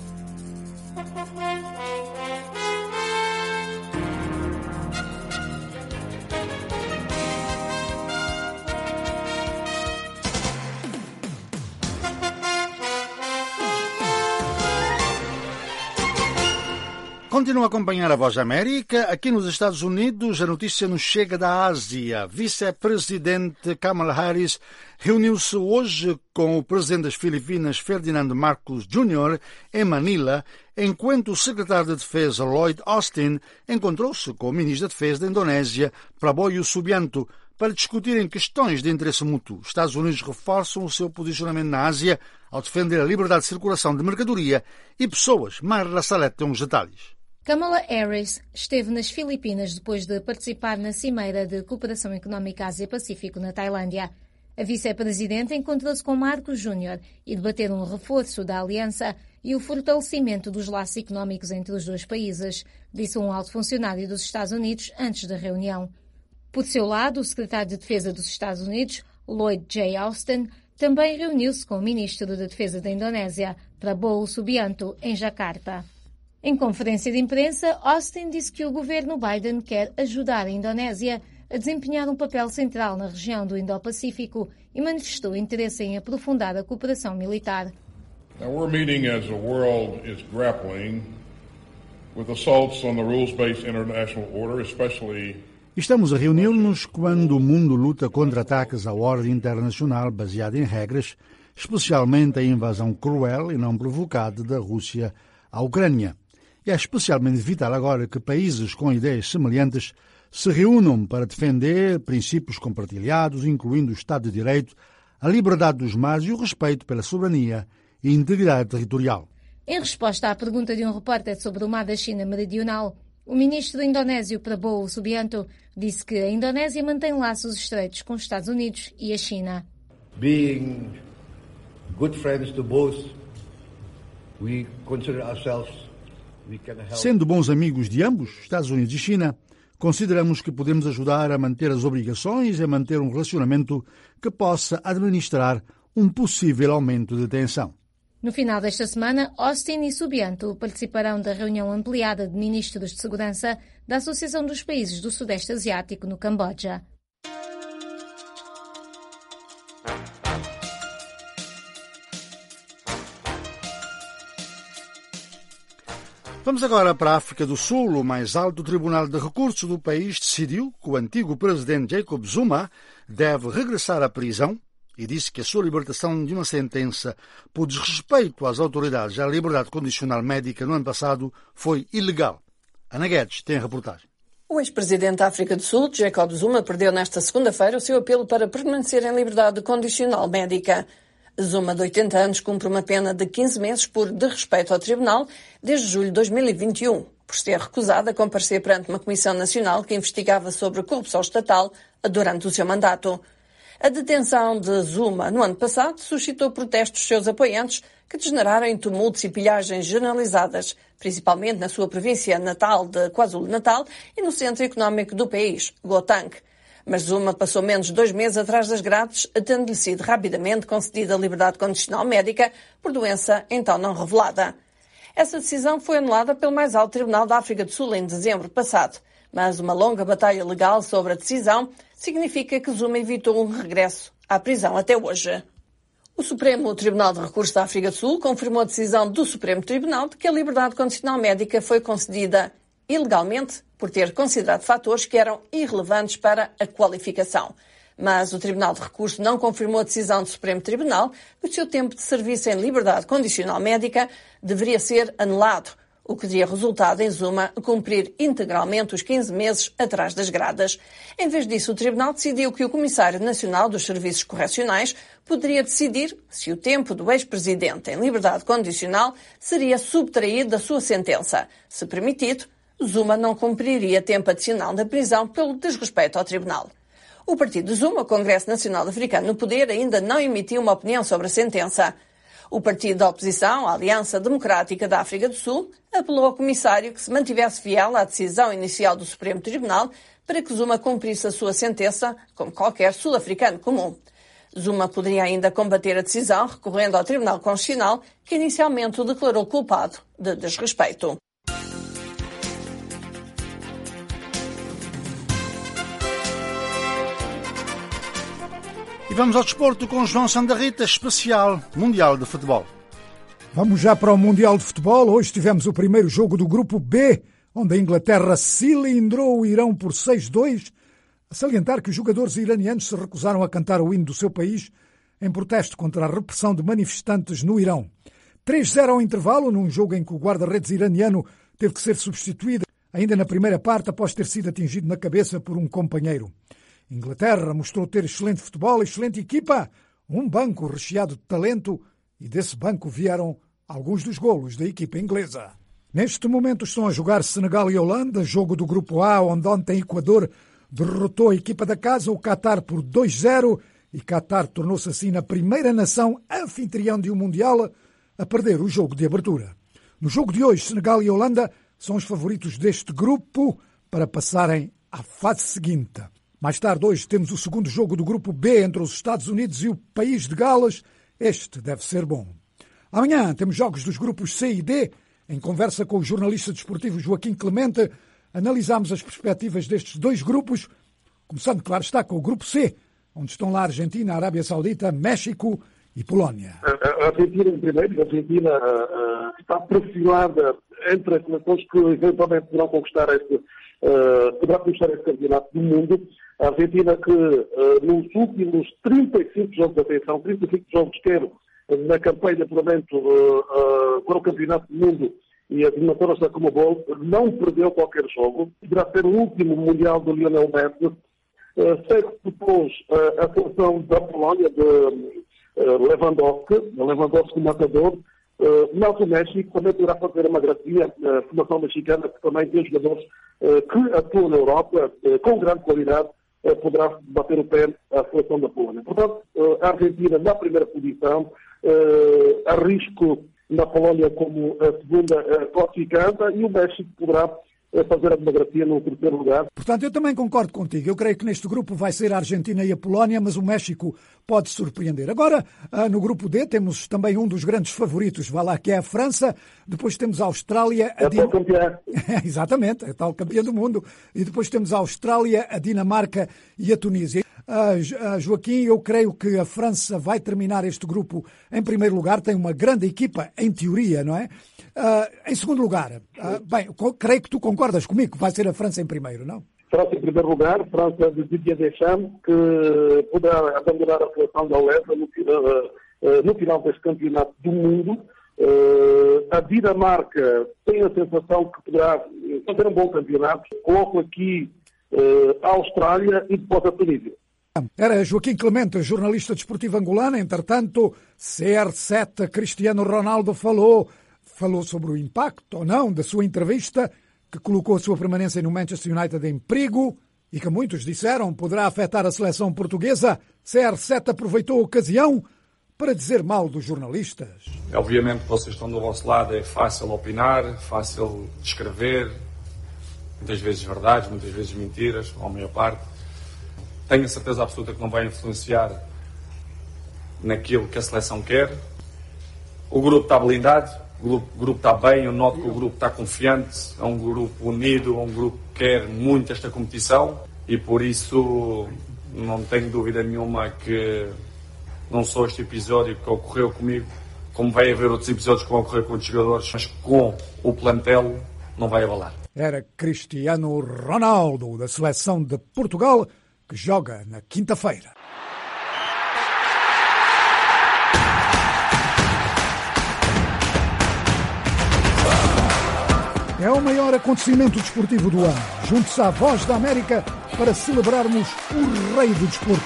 Continua a acompanhar a Voz da América. Aqui nos Estados Unidos, a notícia nos chega da Ásia. Vice-presidente Kamala Harris reuniu-se hoje com o presidente das Filipinas, Ferdinand Marcos Júnior, em Manila, enquanto o secretário de Defesa, Lloyd Austin, encontrou-se com o ministro da Defesa da Indonésia, Prabowo Subianto, para discutirem questões de interesse mútuo. Os Estados Unidos reforçam o seu posicionamento na Ásia ao defender a liberdade de circulação de mercadoria e pessoas. Marla Salete tem uns detalhes. Kamala Harris esteve nas Filipinas depois de participar na Cimeira de Cooperação Económica Ásia-Pacífico na Tailândia. A vice-presidenta encontrou-se com Marcos Júnior e debateram um reforço da aliança e o fortalecimento dos laços económicos entre os dois países, disse um alto funcionário dos Estados Unidos antes da reunião. Por seu lado, o secretário de Defesa dos Estados Unidos, Lloyd J. Austin, também reuniu-se com o ministro da Defesa da Indonésia, Prabowo Subianto, em Jakarta. Em conferência de imprensa, Austin disse que o governo Biden quer ajudar a Indonésia a desempenhar um papel central na região do Indo-Pacífico e manifestou interesse em aprofundar a cooperação militar. Now we're meeting as the world is grappling with assaults on the rules-based international order, especially. Estamos a reunir-nos quando o mundo luta contra ataques à ordem internacional baseada em regras, especialmente a invasão cruel e não provocada da Rússia à Ucrânia. E é especialmente vital agora que países com ideias semelhantes se reúnam para defender princípios compartilhados, incluindo o Estado de Direito, a liberdade dos mares e o respeito pela soberania e integridade territorial. Em resposta à pergunta de um repórter sobre o mar da China Meridional, o ministro indonésio Prabowo Subianto disse que a Indonésia mantém laços estreitos com os Estados Unidos e a China. Being good friends to both, we consider ourselves. Sendo bons amigos de ambos, Estados Unidos e China, consideramos que podemos ajudar a manter as obrigações e a manter um relacionamento que possa administrar um possível aumento de tensão. No final desta semana, Austin e Subianto participarão da reunião ampliada de ministros de segurança da Associação dos Países do Sudeste Asiático no Camboja. Vamos agora para a África do Sul. O mais alto tribunal de recursos do país decidiu que o antigo presidente Jacob Zuma deve regressar à prisão e disse que a sua libertação de uma sentença por desrespeito às autoridades à liberdade condicional médica no ano passado foi ilegal. Ana Guedes tem a reportagem. O ex-presidente da África do Sul, Jacob Zuma, perdeu nesta segunda-feira o seu apelo para permanecer em liberdade condicional médica. Zuma, de oitenta anos, cumpre uma pena de quinze meses por desrespeito ao tribunal desde julho de dois mil e vinte e um, por se ter recusado a comparecer perante uma comissão nacional que investigava sobre a corrupção estatal durante o seu mandato. A detenção de Zuma no ano passado suscitou protestos dos seus apoiantes que degeneraram em tumultos e pilhagens generalizadas, principalmente na sua província natal de KwaZulu-Natal e no centro económico do país, Gauteng. Mas Zuma passou menos de dois meses atrás das grades, tendo-lhe sido rapidamente concedida a liberdade condicional médica por doença então não revelada. Essa decisão foi anulada pelo mais alto Tribunal da África do Sul em dezembro passado, mas uma longa batalha legal sobre a decisão significa que Zuma evitou um regresso à prisão até hoje. O Supremo Tribunal de Recursos da África do Sul confirmou a decisão do Supremo Tribunal de que a liberdade condicional médica foi concedida ilegalmente por ter considerado fatores que eram irrelevantes para a qualificação. Mas o Tribunal de Recursos não confirmou a decisão do Supremo Tribunal que o seu tempo de serviço em liberdade condicional médica deveria ser anulado, o que teria resultado em Zuma cumprir integralmente os quinze meses atrás das grades. Em vez disso, o Tribunal decidiu que o Comissário Nacional dos Serviços Correcionais poderia decidir se o tempo do ex-presidente em liberdade condicional seria subtraído da sua sentença. Se permitido, Zuma não cumpriria tempo adicional na prisão pelo desrespeito ao Tribunal. O partido Zuma, o Congresso Nacional Africano no Poder, ainda não emitiu uma opinião sobre a sentença. O partido da oposição, a Aliança Democrática da África do Sul, apelou ao comissário que se mantivesse fiel à decisão inicial do Supremo Tribunal para que Zuma cumprisse a sua sentença como qualquer sul-africano comum. Zuma poderia ainda combater a decisão recorrendo ao Tribunal Constitucional, que inicialmente o declarou culpado de desrespeito. E vamos ao desporto com João Sandarrita, especial Mundial de Futebol. Vamos já para o Mundial de Futebol. Hoje tivemos o primeiro jogo do Grupo B, onde a Inglaterra cilindrou o Irão por seis a dois. A salientar que os jogadores iranianos se recusaram a cantar o hino do seu país em protesto contra a repressão de manifestantes no Irão. três a zero ao intervalo, num jogo em que o guarda-redes iraniano teve que ser substituído ainda na primeira parte após ter sido atingido na cabeça por um companheiro. Inglaterra mostrou ter excelente futebol, excelente equipa, um banco recheado de talento e desse banco vieram alguns dos golos da equipa inglesa. Neste momento estão a jogar Senegal e Holanda, jogo do Grupo A, onde ontem Equador derrotou a equipa da casa, o Qatar, por dois a zero, e Qatar tornou-se assim na primeira nação anfitrião de um Mundial a perder o jogo de abertura. No jogo de hoje, Senegal e Holanda são os favoritos deste grupo para passarem à fase seguinte. Mais tarde hoje temos o segundo jogo do Grupo B entre os Estados Unidos e o País de Gales. Este deve ser bom. Amanhã temos jogos dos grupos C e D. Em conversa com o jornalista desportivo Joaquim Clemente, analisámos as perspectivas destes dois grupos, começando, claro está, com o Grupo C, onde estão lá a Argentina, a Arábia Saudita, México e Polónia. A Argentina, em primeiro, a Argentina uh, está perfilada entre as nações que eventualmente poderão conquistar este, uh, poderá conquistar este campeonato do mundo. A Argentina que uh, nos últimos trinta e cinco jogos de atenção, trinta e cinco jogos que eram na campanha de apuramento uh, uh, para o campeonato do mundo e as eliminatórias da Comebol, não perdeu qualquer jogo. Poderá ser o último Mundial do Lionel Messi. Uh, Segue depois uh, a seleção da Polónia de uh, Lewandowski, Lewandowski matador. Uh, Nosso México também poderá fazer uma gracinha, a uh, formação mexicana, que também tem jogadores uh, que atuam na Europa uh, com grande qualidade, uh, poderá bater o pé à seleção da Polónia. Portanto, uh, a Argentina na primeira posição, uh, arrisco na Polónia como a segunda uh, classificante, e o México poderá fazer a democracia no terceiro lugar. Portanto, eu também concordo contigo. Eu creio que neste grupo vai ser a Argentina e a Polónia, mas o México pode surpreender. Agora, no grupo D, temos também um dos grandes favoritos, vai lá, que é a França. Depois temos a Austrália... A é Din... tal campeã. Exatamente, é tal campeã do mundo. E depois temos a Austrália, a Dinamarca e a Tunísia. Uh, Joaquim, eu creio que a França vai terminar este grupo em primeiro lugar. Tem uma grande equipa, em teoria, não é? Uh, em segundo lugar, uh, bem, creio que tu concordas comigo que vai ser a França em primeiro, não? França em primeiro lugar, França de Didier Deschamps, que poderá abandonar a seleção da UEFA no, uh, no final deste campeonato do mundo. Uh, a Dinamarca tem a sensação que poderá fazer um bom campeonato. Coloco aqui uh, a Austrália e depois a Tunísia. Era Joaquim Clemente, jornalista desportivo angolano. Entretanto, C R sete, Cristiano Ronaldo falou... Falou sobre o impacto ou não da sua entrevista, que colocou a sua permanência no Manchester United em perigo e que muitos disseram poderá afetar a seleção portuguesa. C R sete aproveitou a ocasião para dizer mal dos jornalistas. Obviamente que vocês estão do vosso lado, é fácil opinar, fácil descrever, muitas vezes verdades, muitas vezes mentiras, ou a maior parte. Tenho a certeza absoluta que não vai influenciar naquilo que a seleção quer. O grupo está blindado. O grupo, o grupo está bem, eu noto que o grupo está confiante, é um grupo unido, é um grupo que quer muito esta competição e por isso não tenho dúvida nenhuma que não só este episódio que ocorreu comigo, como vai haver outros episódios que vão ocorrer com outros jogadores, mas com o plantel não vai abalar. Era Cristiano Ronaldo, da seleção de Portugal, que joga na quinta-feira. É o maior acontecimento desportivo do ano. Junte-se à Voz da América para celebrarmos o rei do desporto.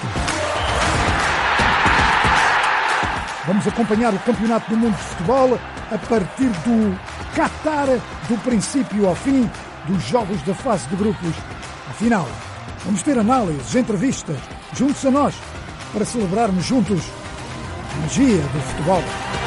Vamos acompanhar o Campeonato do Mundo de Futebol a partir do Qatar, do princípio ao fim, dos jogos da fase de grupos. Afinal, vamos ter análises, entrevistas. Junte-se a nós para celebrarmos juntos a magia do futebol.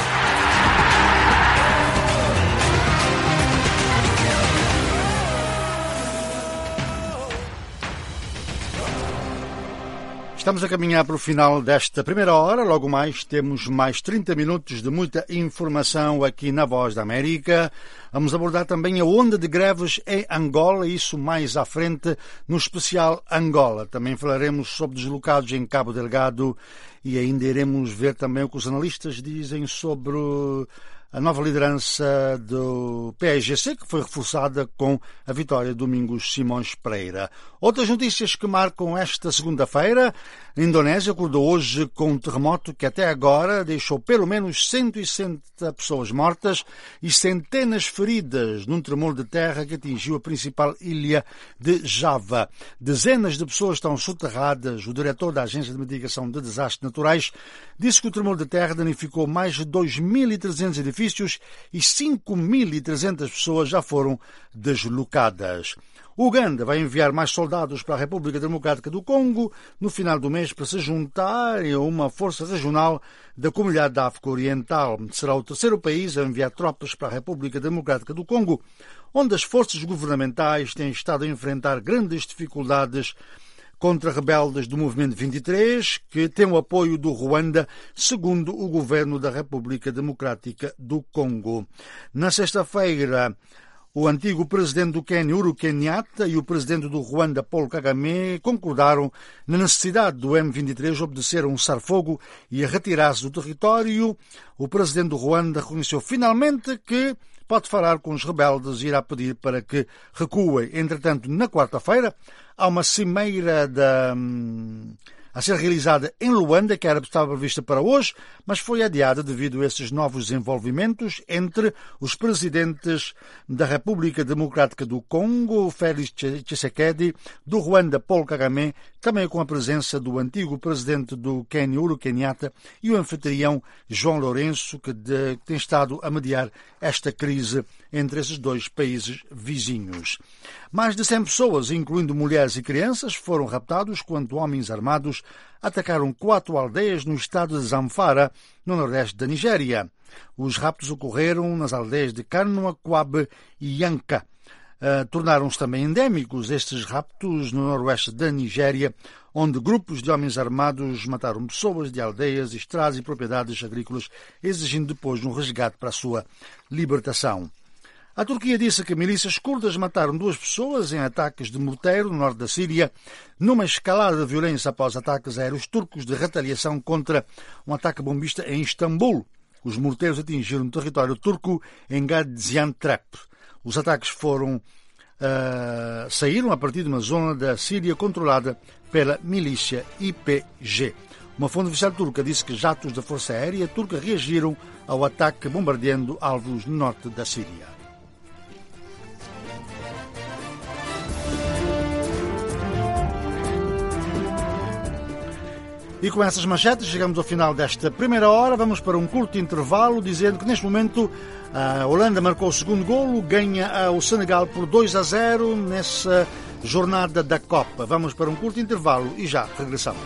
Estamos a caminhar para o final desta primeira hora. Logo mais temos mais trinta minutos de muita informação aqui na Voz da América. Vamos abordar também a onda de greves em Angola, isso mais à frente no especial Angola. Também falaremos sobre deslocados em Cabo Delgado e ainda iremos ver também o que os analistas dizem sobre a nova liderança do P A G C, que foi reforçada com a vitória de Domingos Simões Pereira. Outras notícias que marcam esta segunda-feira. A Indonésia acordou hoje com um terremoto que até agora deixou pelo menos cento e sessenta pessoas mortas e centenas feridas num tremor de terra que atingiu a principal ilha de Java. Dezenas de pessoas estão soterradas. O diretor da Agência de Mitigação de Desastres Naturais disse que o tremor de terra danificou mais de dois mil e trezentos edifícios e cinco mil e trezentas pessoas já foram deslocadas. O Uganda vai enviar mais soldados para a República Democrática do Congo no final do mês para se juntar a uma força regional da Comunidade da África Oriental. Será o terceiro país a enviar tropas para a República Democrática do Congo, onde as forças governamentais têm estado a enfrentar grandes dificuldades contra rebeldes do Movimento vinte e três, que tem o apoio do Ruanda, segundo o governo da República Democrática do Congo. Na sexta-feira, o antigo presidente do Quênia, Uhuru Kenyatta, e o presidente do Ruanda, Paul Kagame, concordaram na necessidade do M vinte e três obedecer a um cessar-fogo e a retirar-se do território. O presidente do Ruanda reconheceu finalmente que pode falar com os rebeldes e irá pedir para que recuem. Entretanto, na quarta-feira, há uma cimeira da, a ser realizada em Luanda, que era, estava prevista para hoje, mas foi adiada devido a esses novos desenvolvimentos entre os presidentes da República Democrática do Congo, Félix Tshisekedi, do Ruanda, Paul Kagame, também com a presença do antigo presidente do Quênia, Uhuru Kenyatta, e o anfitrião João Lourenço, que, de, que tem estado a mediar esta crise entre esses dois países vizinhos. Mais de cem pessoas, incluindo mulheres e crianças, foram raptados quando homens armados atacaram quatro aldeias no estado de Zamfara, no nordeste da Nigéria. Os raptos ocorreram nas aldeias de Kanoa, Kwabe e Yanka. Uh, tornaram-se também endémicos estes raptos no noroeste da Nigéria, onde grupos de homens armados mataram pessoas de aldeias, estradas e propriedades agrícolas, exigindo depois um resgate para a sua libertação. A Turquia disse que milícias curdas mataram duas pessoas em ataques de morteiro no norte da Síria, numa escalada de violência após ataques aéreos turcos de retaliação contra um ataque bombista em Istambul. Os morteiros atingiram o território turco em Gaziantep. Os ataques foram, uh, saíram a partir de uma zona da Síria controlada pela milícia I P G. Uma fonte oficial turca disse que jatos da Força Aérea turca reagiram ao ataque bombardeando alvos no norte da Síria. E com essas manchetes chegamos ao final desta primeira hora. Vamos para um curto intervalo, dizendo que neste momento a Holanda marcou o segundo golo, ganha o Senegal por dois a zero nessa jornada da Copa. Vamos para um curto intervalo e já regressamos.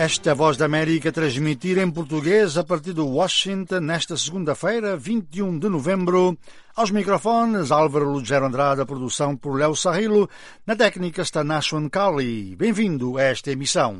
Esta é a Voz da América, transmitir em português a partir de Washington nesta segunda-feira, vinte e um de novembro. Aos microfones, Álvaro Lugero Andrade, a produção por Léo Sarrilo. Na técnica está Nashwan Cali. Bem-vindo a esta emissão.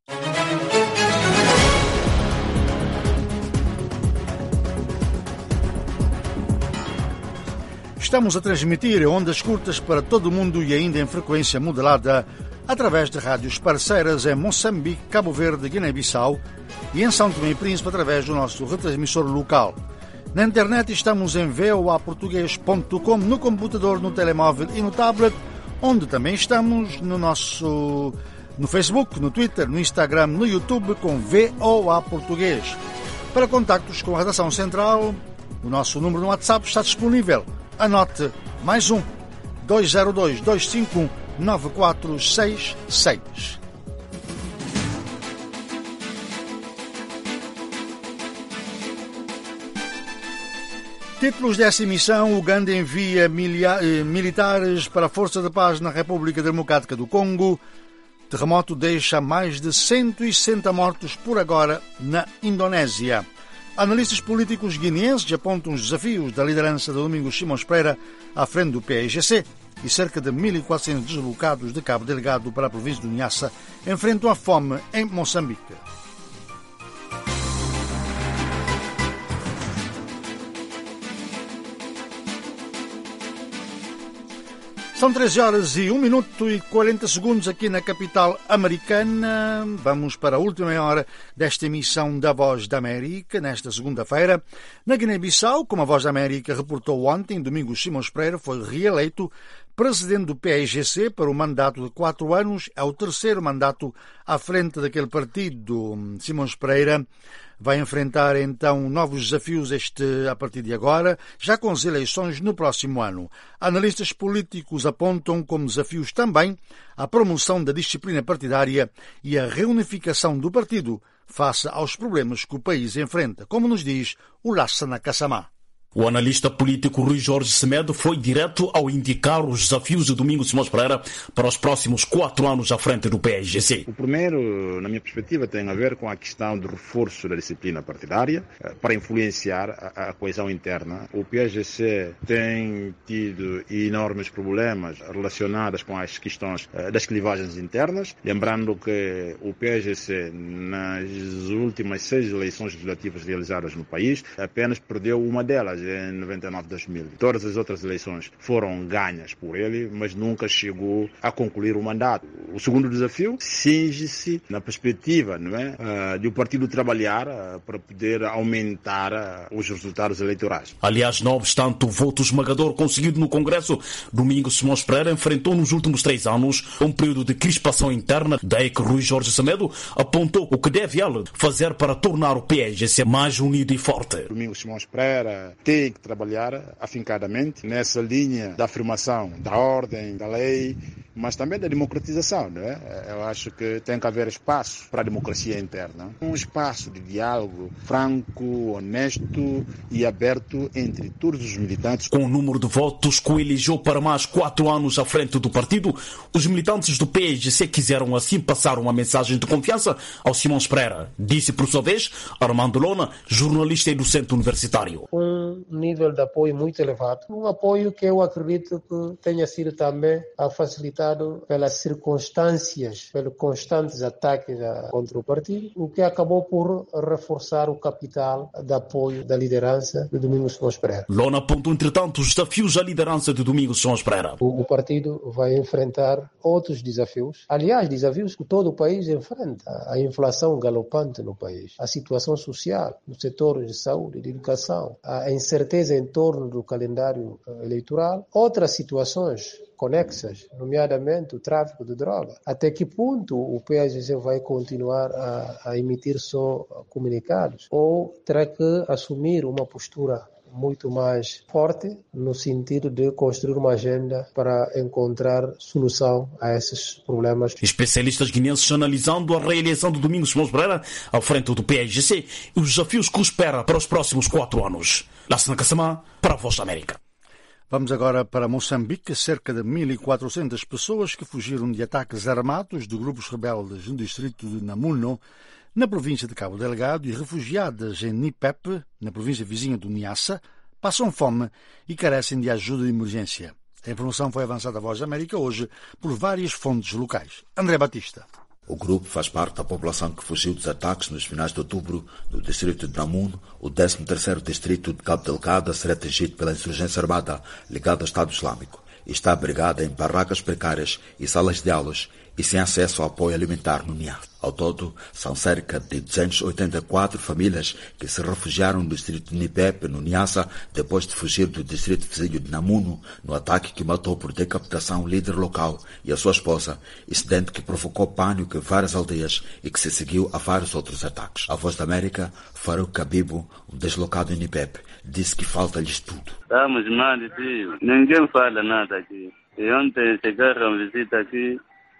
Estamos a transmitir ondas curtas para todo o mundo e ainda em frequência modulada através de rádios parceiras em Moçambique, Cabo Verde, Guiné-Bissau e em São Tomé e Príncipe através do nosso retransmissor local. Na internet estamos em v o a português ponto com, no computador, no telemóvel e no tablet, onde também estamos no nosso no Facebook, no Twitter, no Instagram, no YouTube com V O A Português. Para contactos com a redação central, o nosso número no WhatsApp está disponível. Anote mais um dois zero dois, dois cinco um, nove quatro seis seis. Títulos dessa emissão: Uganda envia militares para a Força de Paz na República Democrática do Congo. Terremoto deixa mais de cento e sessenta mortos por agora na Indonésia. Analistas políticos guineenses apontam os desafios da liderança de Domingos Simões Pereira à frente do P A I G C e cerca de mil e quatrocentos deslocados de Cabo Delgado para a província do Niassa enfrentam a fome em Moçambique. São treze horas e um minuto e quarenta segundos aqui na capital americana. Vamos para a última hora desta emissão da Voz da América, nesta segunda-feira. Na Guiné-Bissau, como a Voz da América reportou ontem, Domingos Simões Pereira foi reeleito presidente do P A I G C para um mandato de quatro anos. É o terceiro mandato à frente daquele partido. Simões Pereira vai enfrentar então novos desafios este, a partir de agora, já com as eleições no próximo ano. Analistas políticos apontam como desafios também a promoção da disciplina partidária e a reunificação do partido face aos problemas que o país enfrenta, como nos diz o Lassana Kassamá. O analista político Rui Jorge Semedo foi direto ao indicar os desafios de Domingos Simões Pereira para os próximos quatro anos à frente do P A I G C. O primeiro, na minha perspectiva, tem a ver com a questão do reforço da disciplina partidária para influenciar a, a coesão interna. O P A I G C tem tido enormes problemas relacionados com as questões das clivagens internas. Lembrando que o P A I G C, nas últimas seis eleições legislativas realizadas no país, apenas perdeu uma delas, em noventa e nove, dois mil. Todas as outras eleições foram ganhas por ele, mas nunca chegou a concluir o mandato. O segundo desafio cinge-se na perspectiva, não é, de o partido trabalhar para poder aumentar os resultados eleitorais. Aliás, não obstante o voto esmagador conseguido no Congresso, Domingos Simões Pereira enfrentou nos últimos três anos um período de crispação interna. Daí que Rui Jorge Semedo apontou o que deve ele fazer para tornar o P A I G C mais unido e forte. Domingos Simões Pereira tem que trabalhar afincadamente nessa linha da afirmação da ordem, da lei, mas também da democratização, não é? Eu acho que tem que haver espaço para a democracia interna. Um espaço de diálogo franco, honesto e aberto entre todos os militantes. Com o número de votos que o elegeu para mais quatro anos à frente do partido, os militantes do P A I G C quiseram assim passar uma mensagem de confiança ao Simões Pereira. Disse, por sua vez, Armando Lona, jornalista e docente universitário. Um nível de apoio muito elevado. Um apoio que eu acredito que tenha sido também a facilitar pelas circunstâncias, pelos constantes ataques contra o partido, o que acabou por reforçar o capital de apoio da liderança de Domingos Simões Pereira. Lona apontou, entretanto, os desafios à liderança de Domingos Simões Pereira. O, o partido vai enfrentar outros desafios, aliás, desafios que todo o país enfrenta. A inflação galopante no país, a situação social no setor de saúde e de educação, a incerteza em torno do calendário eleitoral, outras situações conexas, nomeadamente o tráfico de droga. Até que ponto o P A I G C vai continuar a, a emitir só comunicados? Ou terá que assumir uma postura muito mais forte no sentido de construir uma agenda para encontrar solução a esses problemas? Especialistas guineenses analisando a reeleição de Domingos Simões Pereira à frente do P A I G C e os desafios que o espera para os próximos quatro anos. Lassana Kassamá, para a Voz da América. Vamos agora para Moçambique. Cerca de mil e quatrocentas pessoas que fugiram de ataques armados de grupos rebeldes no distrito de Namuno, na província de Cabo Delgado, e refugiadas em Nipep, na província vizinha do Niassa, passam fome e carecem de ajuda de emergência. A informação foi avançada à Voz da América hoje por várias fontes locais. André Batista. O grupo faz parte da população que fugiu dos ataques nos finais de outubro no distrito de Namuno, o décimo terceiro distrito de Cabo Delgado a ser atingido pela insurgência armada ligada ao Estado Islâmico. E está abrigada em barracas precárias e salas de aulas e sem acesso ao apoio alimentar no Niassa. Ao todo, são cerca de duzentas e oitenta e quatro famílias que se refugiaram no distrito de Nipep, no Niassa, depois de fugir do distrito vizinho de Namuno, no ataque que matou por decapitação o líder local e a sua esposa, incidente que provocou pânico em várias aldeias e que se seguiu a vários outros ataques. A Voz da América, Farouk Kabibo, um deslocado em Nipep, disse que falta-lhes tudo. Estamos mal, tio. Ninguém fala nada aqui. E ontem chegaram visita aqui,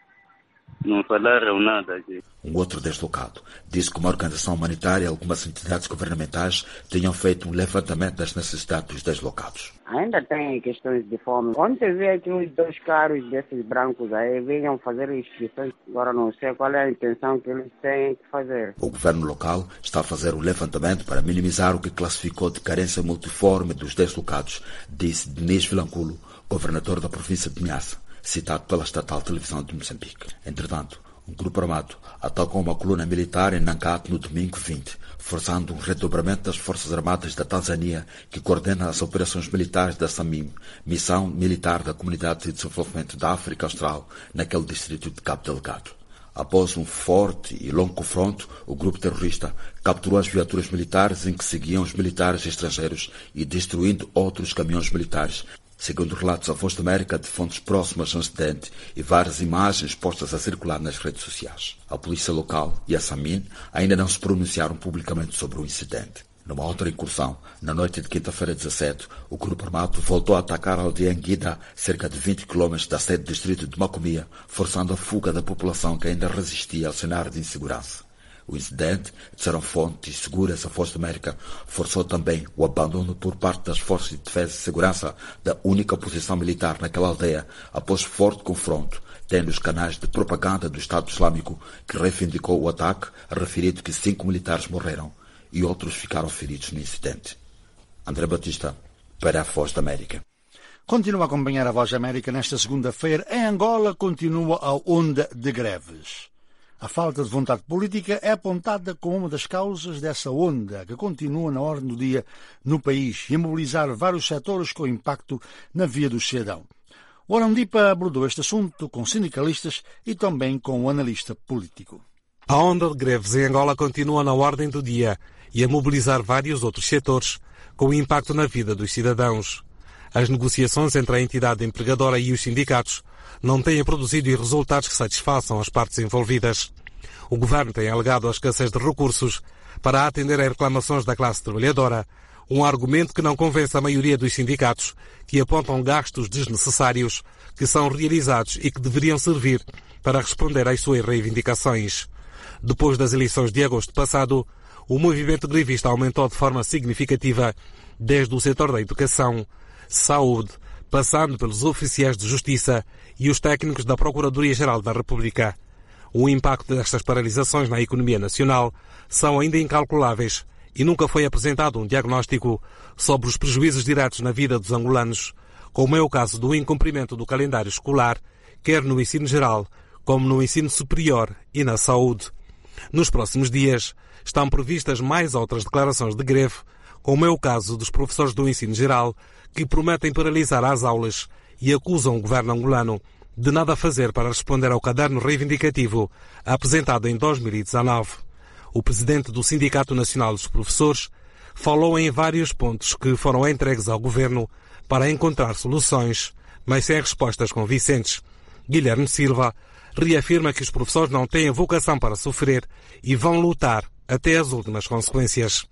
não falaram nada aqui. Um outro deslocado disse que uma organização humanitária e algumas entidades governamentais tinham feito um levantamento das necessidades dos deslocados. Ainda tem questões de fome. Ontem vi aqui uns dois carros desses brancos aí, vinham fazer inscrições. Agora não sei qual é a intenção que eles têm que fazer. O governo local está a fazer um levantamento para minimizar o que classificou de carência multiforme dos deslocados, disse Denis Vilanculo, governador da província de Niassa, citado pela estatal televisão de Moçambique. Entretanto, um grupo armado atacou uma coluna militar em Nangat no domingo vinte, forçando um redobramento das Forças Armadas da Tanzânia, que coordena as operações militares da SAMIM, Missão Militar da Comunidade de Desenvolvimento da África Austral, naquele distrito de Cabo Delgado. Após um forte e longo confronto, o grupo terrorista capturou as viaturas militares em que seguiam os militares estrangeiros e destruindo outros caminhões militares, segundo relatos à Voz da América de fontes próximas ao incidente e várias imagens postas a circular nas redes sociais. A polícia local e a SAMIN ainda não se pronunciaram publicamente sobre o incidente. Numa outra incursão, na noite de quinta-feira dezassete, o grupo armado voltou a atacar a aldeia Anguida, cerca de vinte quilômetros da sede do distrito de Macomia, forçando a fuga da população que ainda resistia ao cenário de insegurança. O incidente, disseram fontes seguras à Voz da América, forçou também o abandono por parte das forças de defesa e segurança da única posição militar naquela aldeia, após forte confronto, tendo os canais de propaganda do Estado Islâmico, que reivindicou o ataque, referido que cinco militares morreram e outros ficaram feridos no incidente. André Batista, para a Voz da América. Continua a acompanhar a Voz da América nesta segunda-feira. Em Angola continua a onda de greves. A falta de vontade política é apontada como uma das causas dessa onda, que continua na ordem do dia no país e a mobilizar vários setores com impacto na vida do cidadão. O Arandipa abordou este assunto com sindicalistas e também com o analista político. A onda de greves em Angola continua na ordem do dia e a mobilizar vários outros setores com impacto na vida dos cidadãos. As negociações entre a entidade empregadora e os sindicatos não têm produzido resultados que satisfaçam as partes envolvidas. O governo tem alegado a escassez de recursos para atender a reclamações da classe trabalhadora, um argumento que não convence a maioria dos sindicatos, que apontam gastos desnecessários que são realizados e que deveriam servir para responder às suas reivindicações. Depois das eleições de agosto passado, o movimento grevista aumentou de forma significativa desde o setor da educação, saúde, passando pelos oficiais de justiça e os técnicos da Procuradoria-Geral da República. O impacto destas paralisações na economia nacional são ainda incalculáveis e nunca foi apresentado um diagnóstico sobre os prejuízos diretos na vida dos angolanos, como é o caso do incumprimento do calendário escolar, quer no ensino geral, como no ensino superior e na saúde. Nos próximos dias estão previstas mais outras declarações de greve, como é o caso dos professores do ensino geral, que prometem paralisar as aulas e acusam o governo angolano de nada fazer para responder ao caderno reivindicativo apresentado em dois mil e dezanove. O presidente do Sindicato Nacional dos Professores falou em vários pontos que foram entregues ao governo para encontrar soluções, mas sem respostas convincentes. Guilherme Silva reafirma que os professores não têm vocação para sofrer e vão lutar até as últimas consequências.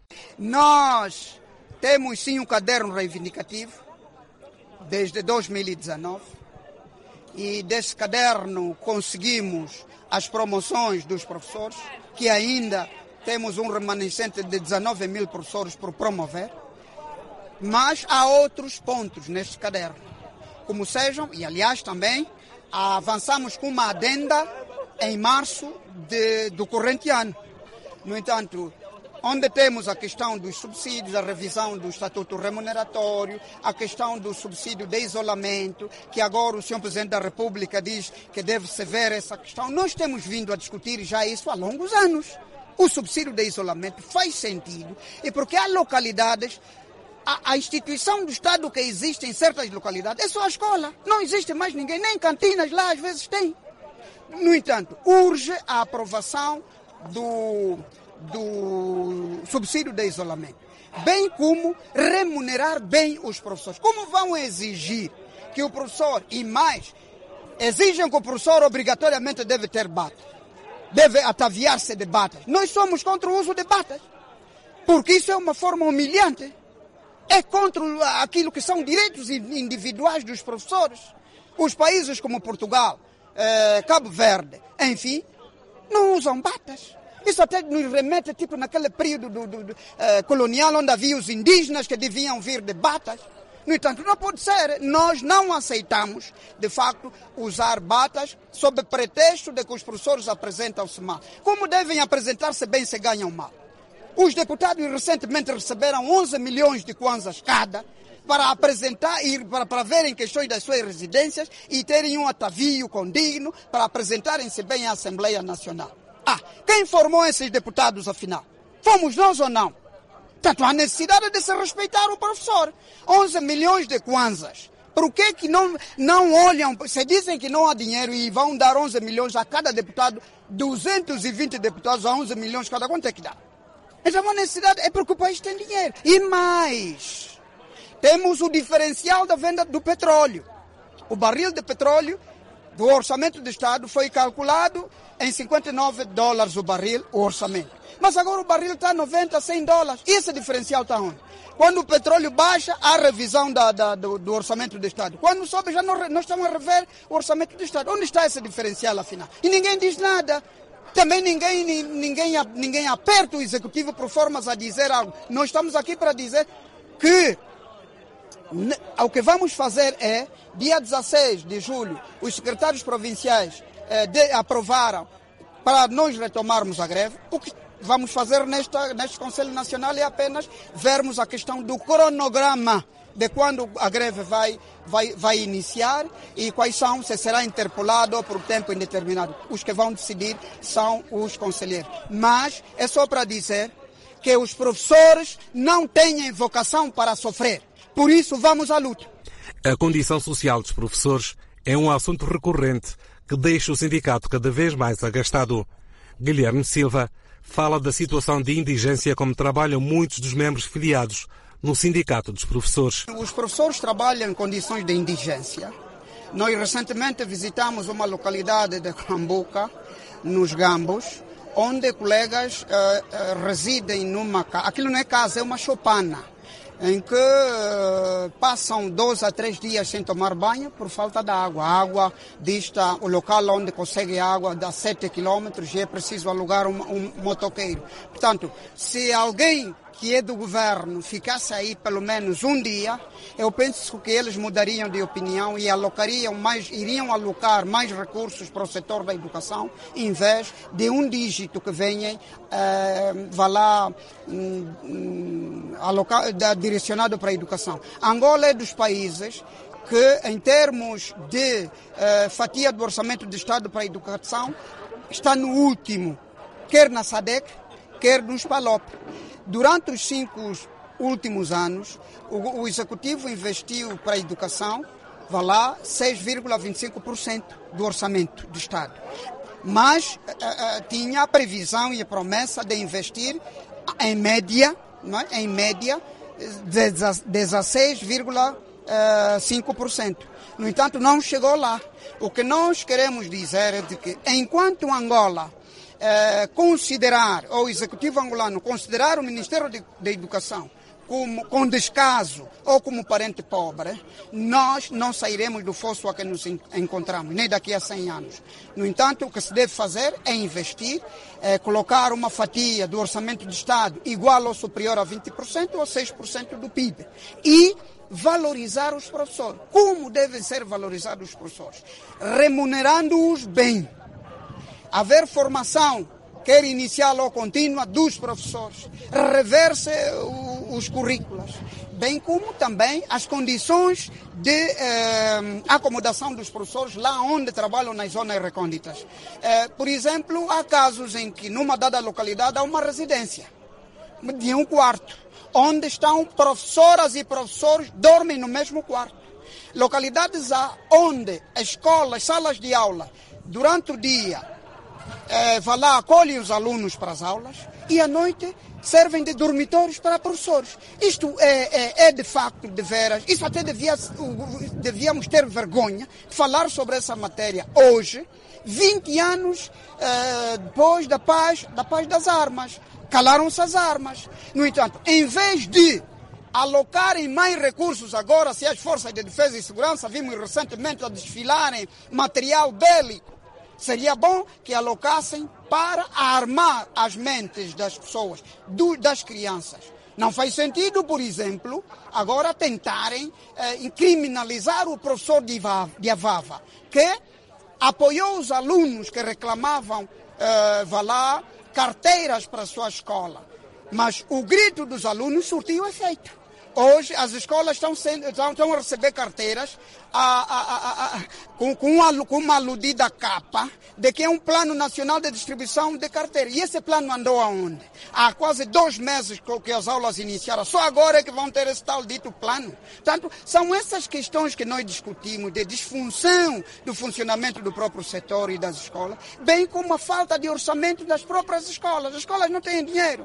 Nós temos sim um caderno reivindicativo desde dois mil e dezanove e desse caderno conseguimos as promoções dos professores, que ainda temos um remanescente de dezanove mil professores por promover. Mas há outros pontos neste caderno, como sejam, e aliás também avançamos com uma adenda em março de, do corrente ano. No entanto, onde temos a questão dos subsídios, a revisão do estatuto remuneratório, a questão do subsídio de isolamento, que agora o senhor Presidente da República diz que deve-se ver essa questão, nós temos vindo a discutir já isso há longos anos. O subsídio de isolamento faz sentido, e porque há localidades, a, a instituição do Estado que existe em certas localidades é só a escola, não existe mais ninguém, nem cantinas lá às vezes tem. No entanto, urge a aprovação do... do subsídio de isolamento, bem como remunerar bem os professores. Como vão exigir que o professor, e mais, exigem que o professor obrigatoriamente deve ter bata, deve ataviar-se de batas. Nós somos contra o uso de batas, porque isso é uma forma humilhante, é contra aquilo que são direitos individuais dos professores. Os países como Portugal, eh, Cabo Verde, enfim, não usam batas. Isso até nos remete tipo naquele período do, do, do, uh, colonial, onde havia os indígenas que deviam vir de batas. No entanto, não pode ser. Nós não aceitamos, de facto, usar batas sob pretexto de que os professores apresentam-se mal. Como devem apresentar-se bem se ganham mal? Os deputados recentemente receberam onze milhões de kwanzas cada para apresentar, ir para, para verem questões das suas residências e terem um atavio condigno para apresentarem-se bem à Assembleia Nacional. Ah, quem formou esses deputados, afinal? Fomos nós ou não? Portanto, há necessidade de se respeitar o professor. onze milhões de kwanzas. Por que que não, não olham, se dizem que não há dinheiro e vão dar onze milhões a cada deputado, duzentos e vinte deputados a onze milhões cada, quanto é que dá? Então a necessidade é porque o país tem dinheiro. E mais, temos o diferencial da venda do petróleo. O barril de petróleo do orçamento do Estado foi calculado em cinquenta e nove dólares o barril, o orçamento. Mas agora o barril está a noventa, cem dólares. E esse diferencial está onde? Quando o petróleo baixa, há revisão da, da, do, do orçamento do Estado. Quando sobe, já não, não estamos a rever o orçamento do Estado. Onde está esse diferencial, afinal? E ninguém diz nada. Também ninguém, ninguém, ninguém aperta o Executivo por formas a dizer algo. Nós estamos aqui para dizer que o que vamos fazer é, dia dezesseis de julho, os secretários provinciais eh, de, aprovaram para nós retomarmos a greve. O que vamos fazer nesta, neste Conselho Nacional é apenas vermos a questão do cronograma de quando a greve vai, vai, vai iniciar e quais são, se será interpolado ou por tempo indeterminado. Os que vão decidir são os conselheiros. Mas é só para dizer que os professores não têm vocação para sofrer. Por isso, vamos à luta. A condição social dos professores é um assunto recorrente que deixa o sindicato cada vez mais agastado. Guilherme Silva fala da situação de indigência como trabalham muitos dos membros filiados no Sindicato dos Professores. Os professores trabalham em condições de indigência. Nós recentemente visitamos uma localidade de Cambuca, nos Gambos, onde colegas uh, uh, residem numa casa. Aquilo não é casa, é uma chopana, em que uh, passam dois a três dias sem tomar banho por falta de água. A água dista, o local onde consegue água dá sete quilômetros e é preciso alugar um, um motoqueiro. Portanto, se alguém que é do governo ficasse aí pelo menos um dia, eu penso que eles mudariam de opinião e alocariam mais, iriam alocar mais recursos para o setor da educação, em vez de um dígito que venha, eh, vá lá, hum, alocar, direcionado para a educação. Angola é dos países que, em termos de eh, fatia do orçamento do Estado para a educação, está no último, quer na SADC, quer nos PALOP. Durante os cinco últimos anos, o, o Executivo investiu para a educação, vá lá, seis vírgula vinte e cinco por cento do orçamento do Estado. Mas uh, uh, tinha a previsão e a promessa de investir, em média, não é? em média, dezesseis vírgula cinco por cento. No entanto, não chegou lá. O que nós queremos dizer é de que, enquanto Angola Eh, considerar, ou o Executivo angolano considerar o Ministério de, de Educação como, com descaso ou como parente pobre, nós não sairemos do fosso a que nos encontramos, nem daqui a cem anos. No entanto, o que se deve fazer é investir, é colocar uma fatia do orçamento do Estado igual ou superior a vinte por cento ou seis por cento do P I B. E valorizar os professores. Como devem ser valorizados os professores? Remunerando-os bem. Haver formação, quer inicial ou contínua, dos professores. Rever-se os currículos. Bem como também as condições de eh, acomodação dos professores lá onde trabalham nas zonas recônditas. Eh, por exemplo, há casos em que numa dada localidade há uma residência de um quarto, onde estão professoras e professores, dormem no mesmo quarto. Localidades há onde escolas, salas de aula, durante o dia, eh, vai lá, acolhem os alunos para as aulas e à noite servem de dormitórios para professores. Isto é, é, é de facto, de veras, isso até devia, devíamos ter vergonha de falar sobre essa matéria hoje, vinte anos eh, depois da paz, da paz das armas. Calaram-se as armas. No entanto, em vez de alocarem mais recursos agora, se as forças de defesa e segurança vimos recentemente a desfilarem material bélico, seria bom que alocassem para armar as mentes das pessoas, do, das crianças. Não faz sentido, por exemplo, agora tentarem eh, criminalizar o professor de, de Avava, que apoiou os alunos que reclamavam, eh, vá lá, carteiras para a sua escola. Mas o grito dos alunos surtiu efeito. Hoje as escolas estão, sendo, estão, estão a receber carteiras a, a, a, a, com, com, uma, com uma aludida capa de que é um plano nacional de distribuição de carteiras. E esse plano andou aonde? Há quase dois meses que as aulas iniciaram. Só agora é que vão ter esse tal dito plano. Portanto, são essas questões que nós discutimos de disfunção do funcionamento do próprio setor e das escolas, bem como a falta de orçamento das próprias escolas. As escolas não têm dinheiro.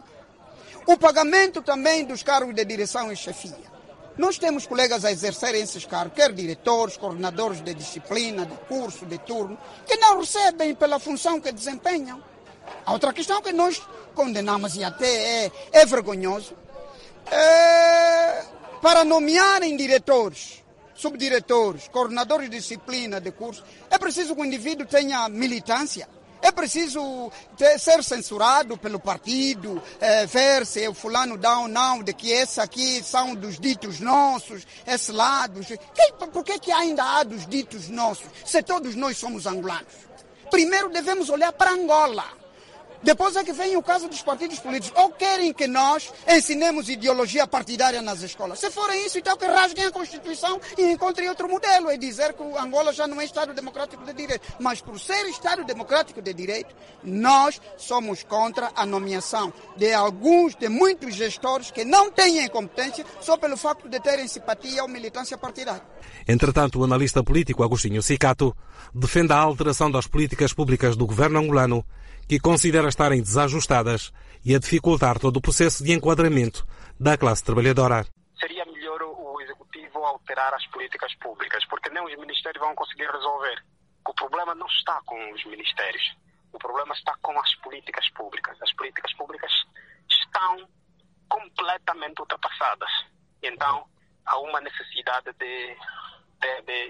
O pagamento também dos cargos de direção e chefia. Nós temos colegas a exercerem esses cargos, quer diretores, coordenadores de disciplina, de curso, de turno, que não recebem pela função que desempenham. A outra questão que nós condenamos, e até é, é vergonhoso, é para nomearem diretores, subdiretores, coordenadores de disciplina, de curso, é preciso que o indivíduo tenha militância. É preciso ter, ser censurado pelo partido, é, ver se o fulano dá ou não, de que esses aqui são dos ditos nossos, esse lado. Que, por que, que ainda há dos ditos nossos, se todos nós somos angolanos? Primeiro devemos olhar para Angola. Depois é que vem o caso dos partidos políticos. Ou querem que nós ensinemos ideologia partidária nas escolas. Se forem isso, então que rasguem a Constituição e encontrem outro modelo. É dizer que o Angola já não é Estado Democrático de Direito. Mas por ser Estado Democrático de Direito, nós somos contra a nomeação de alguns, de muitos gestores que não têm competência só pelo facto de terem simpatia ou militância partidária. Entretanto, o analista político Agostinho Cicato defende a alteração das políticas públicas do governo angolano, que considera estarem desajustadas e a dificultar todo o processo de enquadramento da classe trabalhadora. Seria melhor o Executivo alterar as políticas públicas, porque nem os ministérios vão conseguir resolver. O problema não está com os ministérios, o problema está com as políticas públicas. As políticas públicas estão completamente ultrapassadas. Então, há uma necessidade de... de, de...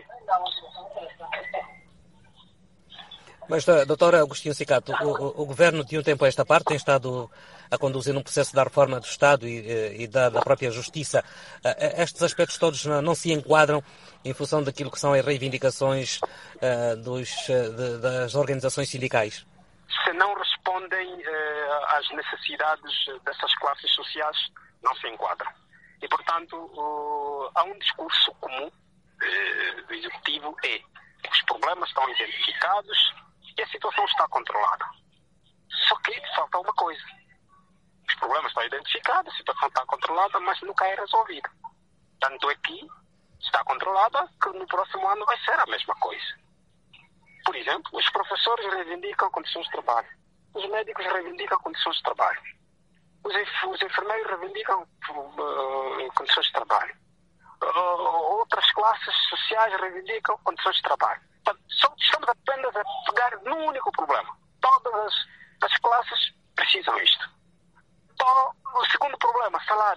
Mas, doutor Agostinho Cicato, o, o Governo de um tempo a esta parte tem estado a conduzir um processo da reforma do Estado e, e da, da própria Justiça. Estes aspectos todos não se enquadram em função daquilo que são as reivindicações uh, dos, de, das organizações sindicais? Se não respondem uh, às necessidades dessas classes sociais, não se enquadram. E, portanto, uh, há um discurso comum uh, do Executivo, é que os problemas estão identificados e a situação está controlada. Só que falta uma coisa. Os problemas estão identificados, a situação está controlada, mas nunca é resolvida. Tanto é que está controlada que no próximo ano vai ser a mesma coisa. Por exemplo, os professores reivindicam condições de trabalho. Os médicos reivindicam condições de trabalho. Os, enf- os enfermeiros reivindicam uh, condições de trabalho. Uh, outras classes sociais reivindicam condições de trabalho. Só estamos apenas a pegar num único problema. Todas as, as classes precisam isto. Todo, o segundo problema, salários.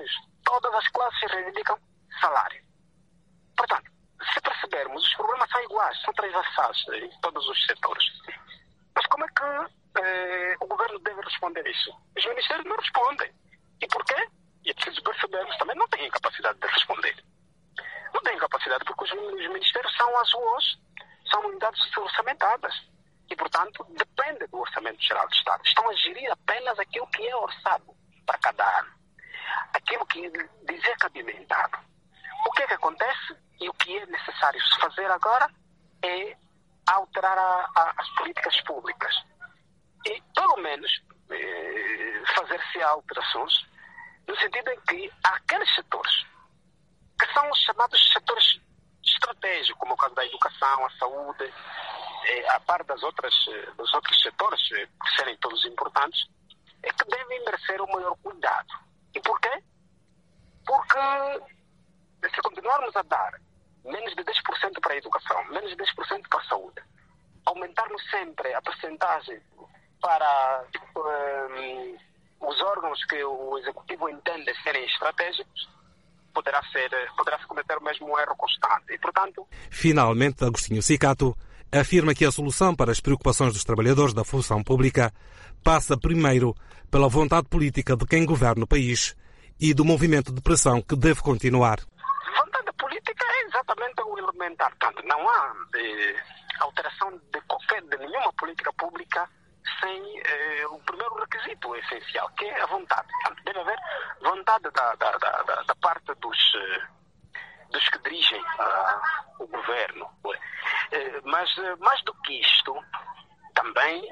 todas as classes reivindicam salário. Portanto, se percebermos, os problemas são iguais, são transversais em todos os setores. Mas como é que eh, o governo deve responder isso? Os ministérios não respondem. E porquê? E é preciso percebermos, também não têm capacidade de responder. Não têm capacidade porque os, os ministérios são as U Os, são unidades orçamentadas. E, portanto, depende do Orçamento Geral do Estado. Estão a gerir apenas aquilo que é orçado para cada ano. Aquilo que lhes é cabimentado. O que é que acontece e o que é necessário se fazer agora é alterar a, a, as políticas públicas. E, pelo menos, eh, fazer-se alterações no sentido em que há aqueles setores que são os chamados setores estratégicos, como o caso da educação, a saúde, eh, a par das outras, dos outros setores, eh, que serem todos importantes, é que devem merecer o maior cuidado. E porquê? Porque se continuarmos a dar menos de dez por cento para a educação, menos de dez por cento para a saúde, aumentarmos sempre a percentagem para um, os órgãos que o Executivo entende serem estratégicos, poderá ser, poderá se cometer o mesmo erro constante. E, portanto... Finalmente, Agostinho Cicato afirma que a solução para as preocupações dos trabalhadores da função pública passa primeiro pela vontade política de quem governa o país e do movimento de pressão que deve continuar. Vontade política é exatamente o elementar. Portanto, não há de, alteração de qualquer, de nenhuma política pública sem eh, o primeiro requisito essencial, que é a vontade. Portanto, deve haver vontade da, da, da, da, da parte dos, dos que dirigem uh, o governo. Uh, mas, uh, mais do que isto, também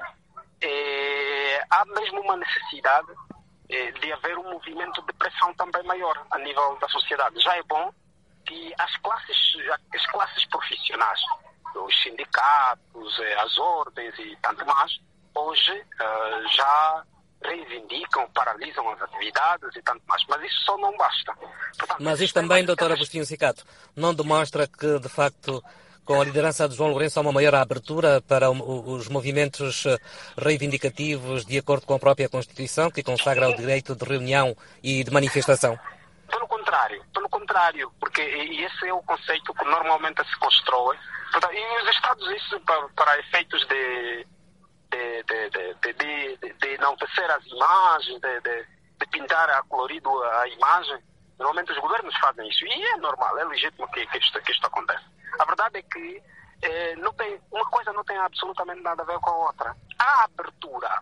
eh, há mesmo uma necessidade eh, de haver um movimento de pressão também maior a nível da sociedade. Já é bom que as classes, as classes profissionais, os sindicatos, as ordens e tanto mais, hoje uh, já reivindicam, paralisam as atividades e tanto mais. Mas isso só não basta. Portanto, mas isto também, doutor Agostinho Cicato, não demonstra que, de facto, com a liderança de João Lourenço há uma maior abertura para os movimentos reivindicativos de acordo com a própria Constituição, que consagra o direito de reunião e de manifestação? Pelo contrário, pelo contrário, porque esse é o conceito que normalmente se constrói. Portanto, e os Estados, isso para, para efeitos de De, de, de, de, de, de enaltecer as imagens, de, de, de pintar a colorido a imagem. Normalmente os governos fazem isso. E é normal, é legítimo que, que, isto, que isto aconteça. A verdade é que eh, não tem, uma coisa não tem absolutamente nada a ver com a outra. A abertura,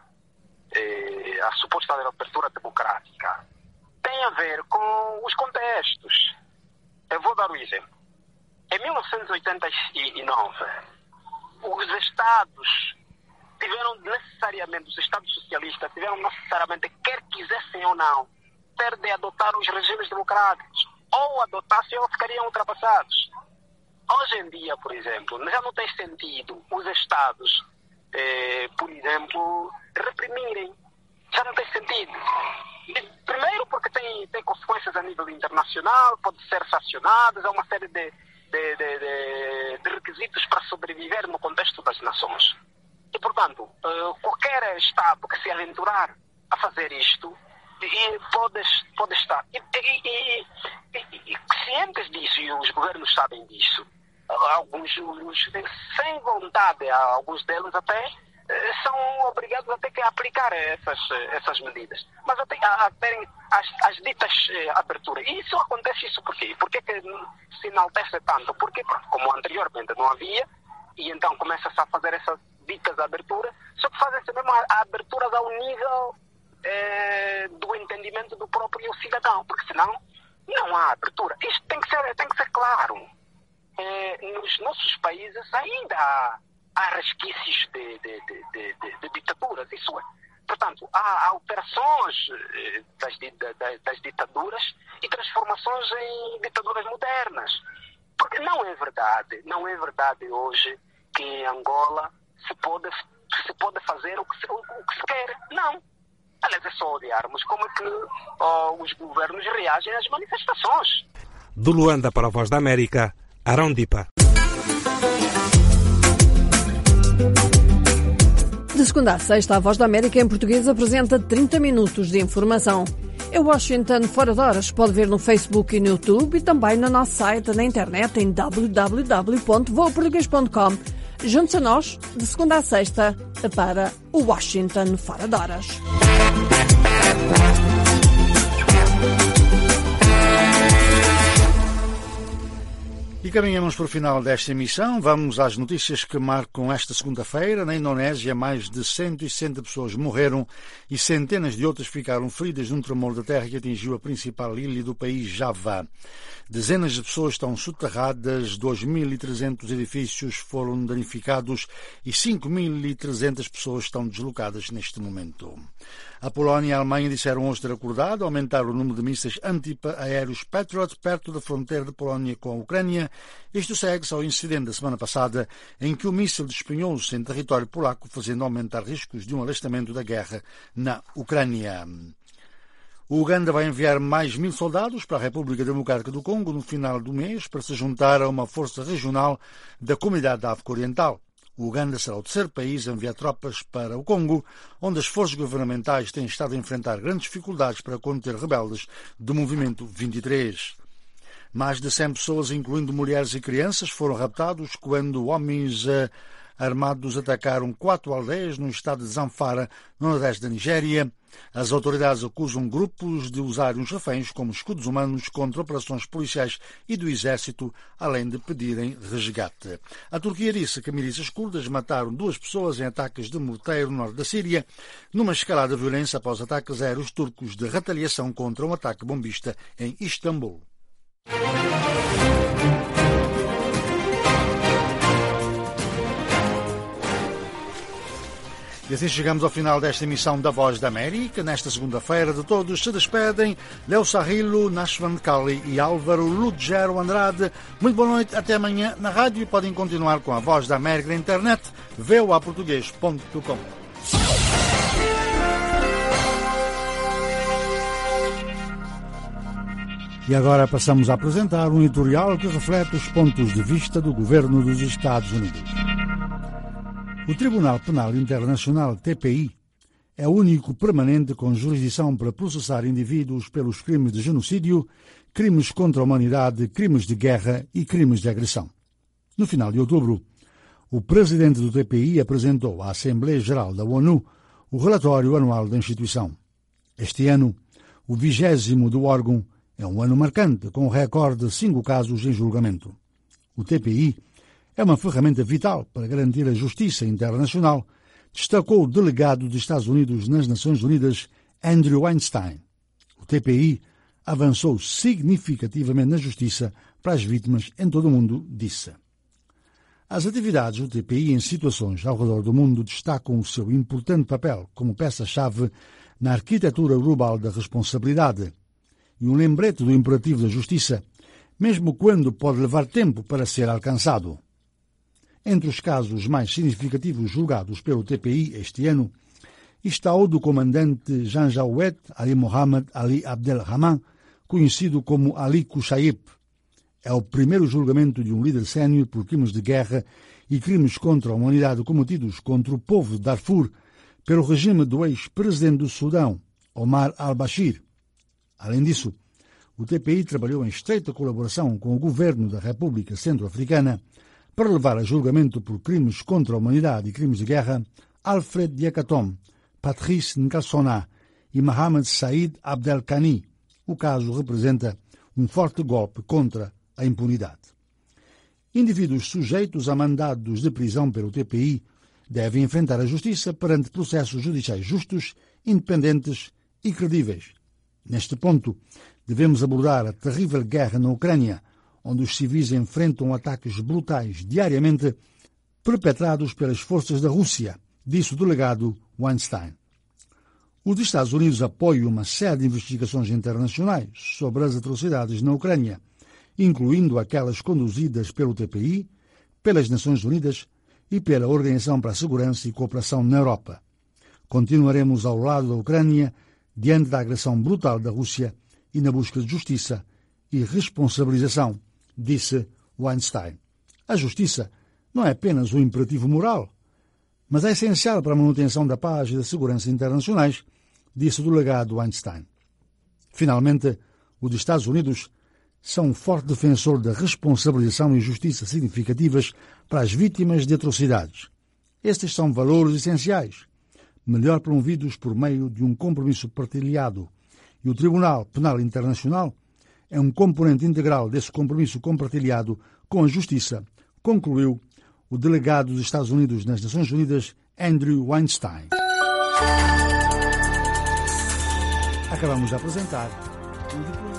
eh, a suposta abertura democrática, tem a ver com os contextos. Eu vou dar um exemplo. Em mil novecentos e oitenta e nove, os Estados tiveram necessariamente, os Estados socialistas tiveram necessariamente, quer quisessem ou não, ter de adotar os regimes democráticos. Ou adotassem ou ficariam ultrapassados. Hoje em dia, por exemplo, já não tem sentido os Estados, eh, por exemplo, reprimirem. Já não tem sentido. Primeiro porque tem, tem consequências a nível internacional, pode ser sancionados, há uma série de, de, de, de, de requisitos para sobreviver no contexto das nações. E, portanto, qualquer Estado que se aventurar a fazer isto pode, pode estar. E, e, e, e, e cientes disso, e os governos sabem disso, alguns, sem vontade, alguns deles até são obrigados a ter que aplicar essas, essas medidas. Mas até a, a terem as, as ditas aberturas. E isso acontece isso por quê? Por que que se enaltece tanto? Porque, como anteriormente não havia, e então começa-se a fazer essas ditas aberturas, só que fazem-se mesmo a aberturas ao nível eh, do entendimento do próprio cidadão, porque senão não há abertura. Isto tem que ser, tem que ser claro. Eh, nos nossos países ainda há, há resquícios de, de, de, de, de, de ditaduras, isso é. Portanto, há alterações eh, das, das, das ditaduras e transformações em ditaduras modernas. Porque não é verdade, não é verdade hoje que em Angola se pode, se pode fazer o que se, o, o que se quer. Não. Aliás, é só olharmos como é que oh, os governos reagem às manifestações. De Luanda para a Voz da América, Arão Dipa. De segunda a sexta, a Voz da América em português apresenta trinta minutos de informação. É Washington Fora de Horas. Pode ver no Facebook e no YouTube e também no nosso site na internet em w w w ponto voa português ponto com. Junte-se a nós de segunda a sexta para o Washington Fora de Horas. E caminhamos para o final desta emissão. Vamos às notícias que marcam esta segunda-feira. Na Indonésia, mais de cento e sessenta pessoas morreram e centenas de outras ficaram feridas num tremor de terra que atingiu a principal ilha do país, Java. Dezenas de pessoas estão soterradas, dois mil e trezentos edifícios foram danificados e cinco mil e trezentas pessoas estão deslocadas neste momento. A Polónia e a Alemanha disseram hoje ter acordado aumentar o número de mísseis anti-aéreos Patriot perto da fronteira da Polónia com a Ucrânia. Isto segue-se ao incidente da semana passada em que o míssil despenhou-se em território polaco, fazendo aumentar riscos de um alastamento da guerra na Ucrânia. O Uganda vai enviar mais mil soldados para a República Democrática do Congo no final do mês para se juntar a uma força regional da Comunidade da África Oriental. O Uganda será o terceiro país a enviar tropas para o Congo, onde as forças governamentais têm estado a enfrentar grandes dificuldades para conter rebeldes do Movimento vinte e três. Mais de cem pessoas, incluindo mulheres e crianças, foram raptados quando homens uh, armados atacaram quatro aldeias no estado de Zamfara, no nordeste da Nigéria. As autoridades acusam grupos de usarem os reféns como escudos humanos contra operações policiais e do exército, além de pedirem resgate. A Turquia disse que milícias curdas mataram duas pessoas em ataques de morteiro no norte da Síria, numa escalada de violência após ataques aéreos turcos de retaliação contra um ataque bombista em Istambul. E assim chegamos ao final desta emissão da Voz da América. Nesta segunda-feira, de todos se despedem Leo Sarrilo, Nashvan Kali e Álvaro Lugero Andrade. Muito boa noite, até amanhã na rádio. E podem continuar com a Voz da América na internet, voa português ponto com. E agora passamos a apresentar um editorial que reflete os pontos de vista do governo dos Estados Unidos. O Tribunal Penal Internacional, T P I, é o único permanente com jurisdição para processar indivíduos pelos crimes de genocídio, crimes contra a humanidade, crimes de guerra e crimes de agressão. No final de outubro, o presidente do T P I apresentou à Assembleia Geral da ONU o relatório anual da instituição. Este ano, o vigésimo do órgão, é um ano marcante, com um recorde de cinco casos em julgamento. O T P I é uma ferramenta vital para garantir a justiça internacional, destacou o delegado dos Estados Unidos nas Nações Unidas, Andrew Weinstein. O T P I avançou significativamente na justiça para as vítimas em todo o mundo, disse. As atividades do T P I em situações ao redor do mundo destacam o seu importante papel como peça-chave na arquitetura global da responsabilidade e um lembrete do imperativo da justiça, mesmo quando pode levar tempo para ser alcançado. Entre os casos mais significativos julgados pelo T P I este ano está o do comandante Janjaweed Ali Mohammed Ali Abdelrahman, conhecido como Ali Kushayb. É o primeiro julgamento de um líder sénior por crimes de guerra e crimes contra a humanidade cometidos contra o povo de Darfur pelo regime do ex-presidente do Sudão, Omar al-Bashir. Além disso, o T P I trabalhou em estreita colaboração com o governo da República Centro-Africana para levar a julgamento por crimes contra a humanidade e crimes de guerra Alfred Diakatom, Patrice Nkassona e Mohamed Said Abdelkani. O caso representa um forte golpe contra a impunidade. Indivíduos sujeitos a mandados de prisão pelo T P I devem enfrentar a justiça perante processos judiciais justos, independentes e credíveis. Neste ponto, devemos abordar a terrível guerra na Ucrânia, onde os civis enfrentam ataques brutais diariamente perpetrados pelas forças da Rússia, disse o delegado Weinstein. Os Estados Unidos apoiam uma série de investigações internacionais sobre as atrocidades na Ucrânia, incluindo aquelas conduzidas pelo T P I, pelas Nações Unidas e pela Organização para a Segurança e Cooperação na Europa. Continuaremos ao lado da Ucrânia diante da agressão brutal da Rússia e na busca de justiça e responsabilização, disse Weinstein. A justiça não é apenas um imperativo moral, mas é essencial para a manutenção da paz e da segurança internacionais, disse o delegado Weinstein. Finalmente, os Estados Unidos são um forte defensor da responsabilização e justiça significativas para as vítimas de atrocidades. Estes são valores essenciais, melhor promovidos por meio de um compromisso partilhado, e o Tribunal Penal Internacional é um componente integral desse compromisso compartilhado com a justiça, concluiu o delegado dos Estados Unidos nas Nações Unidas, Andrew Weinstein. Acabamos de apresentar o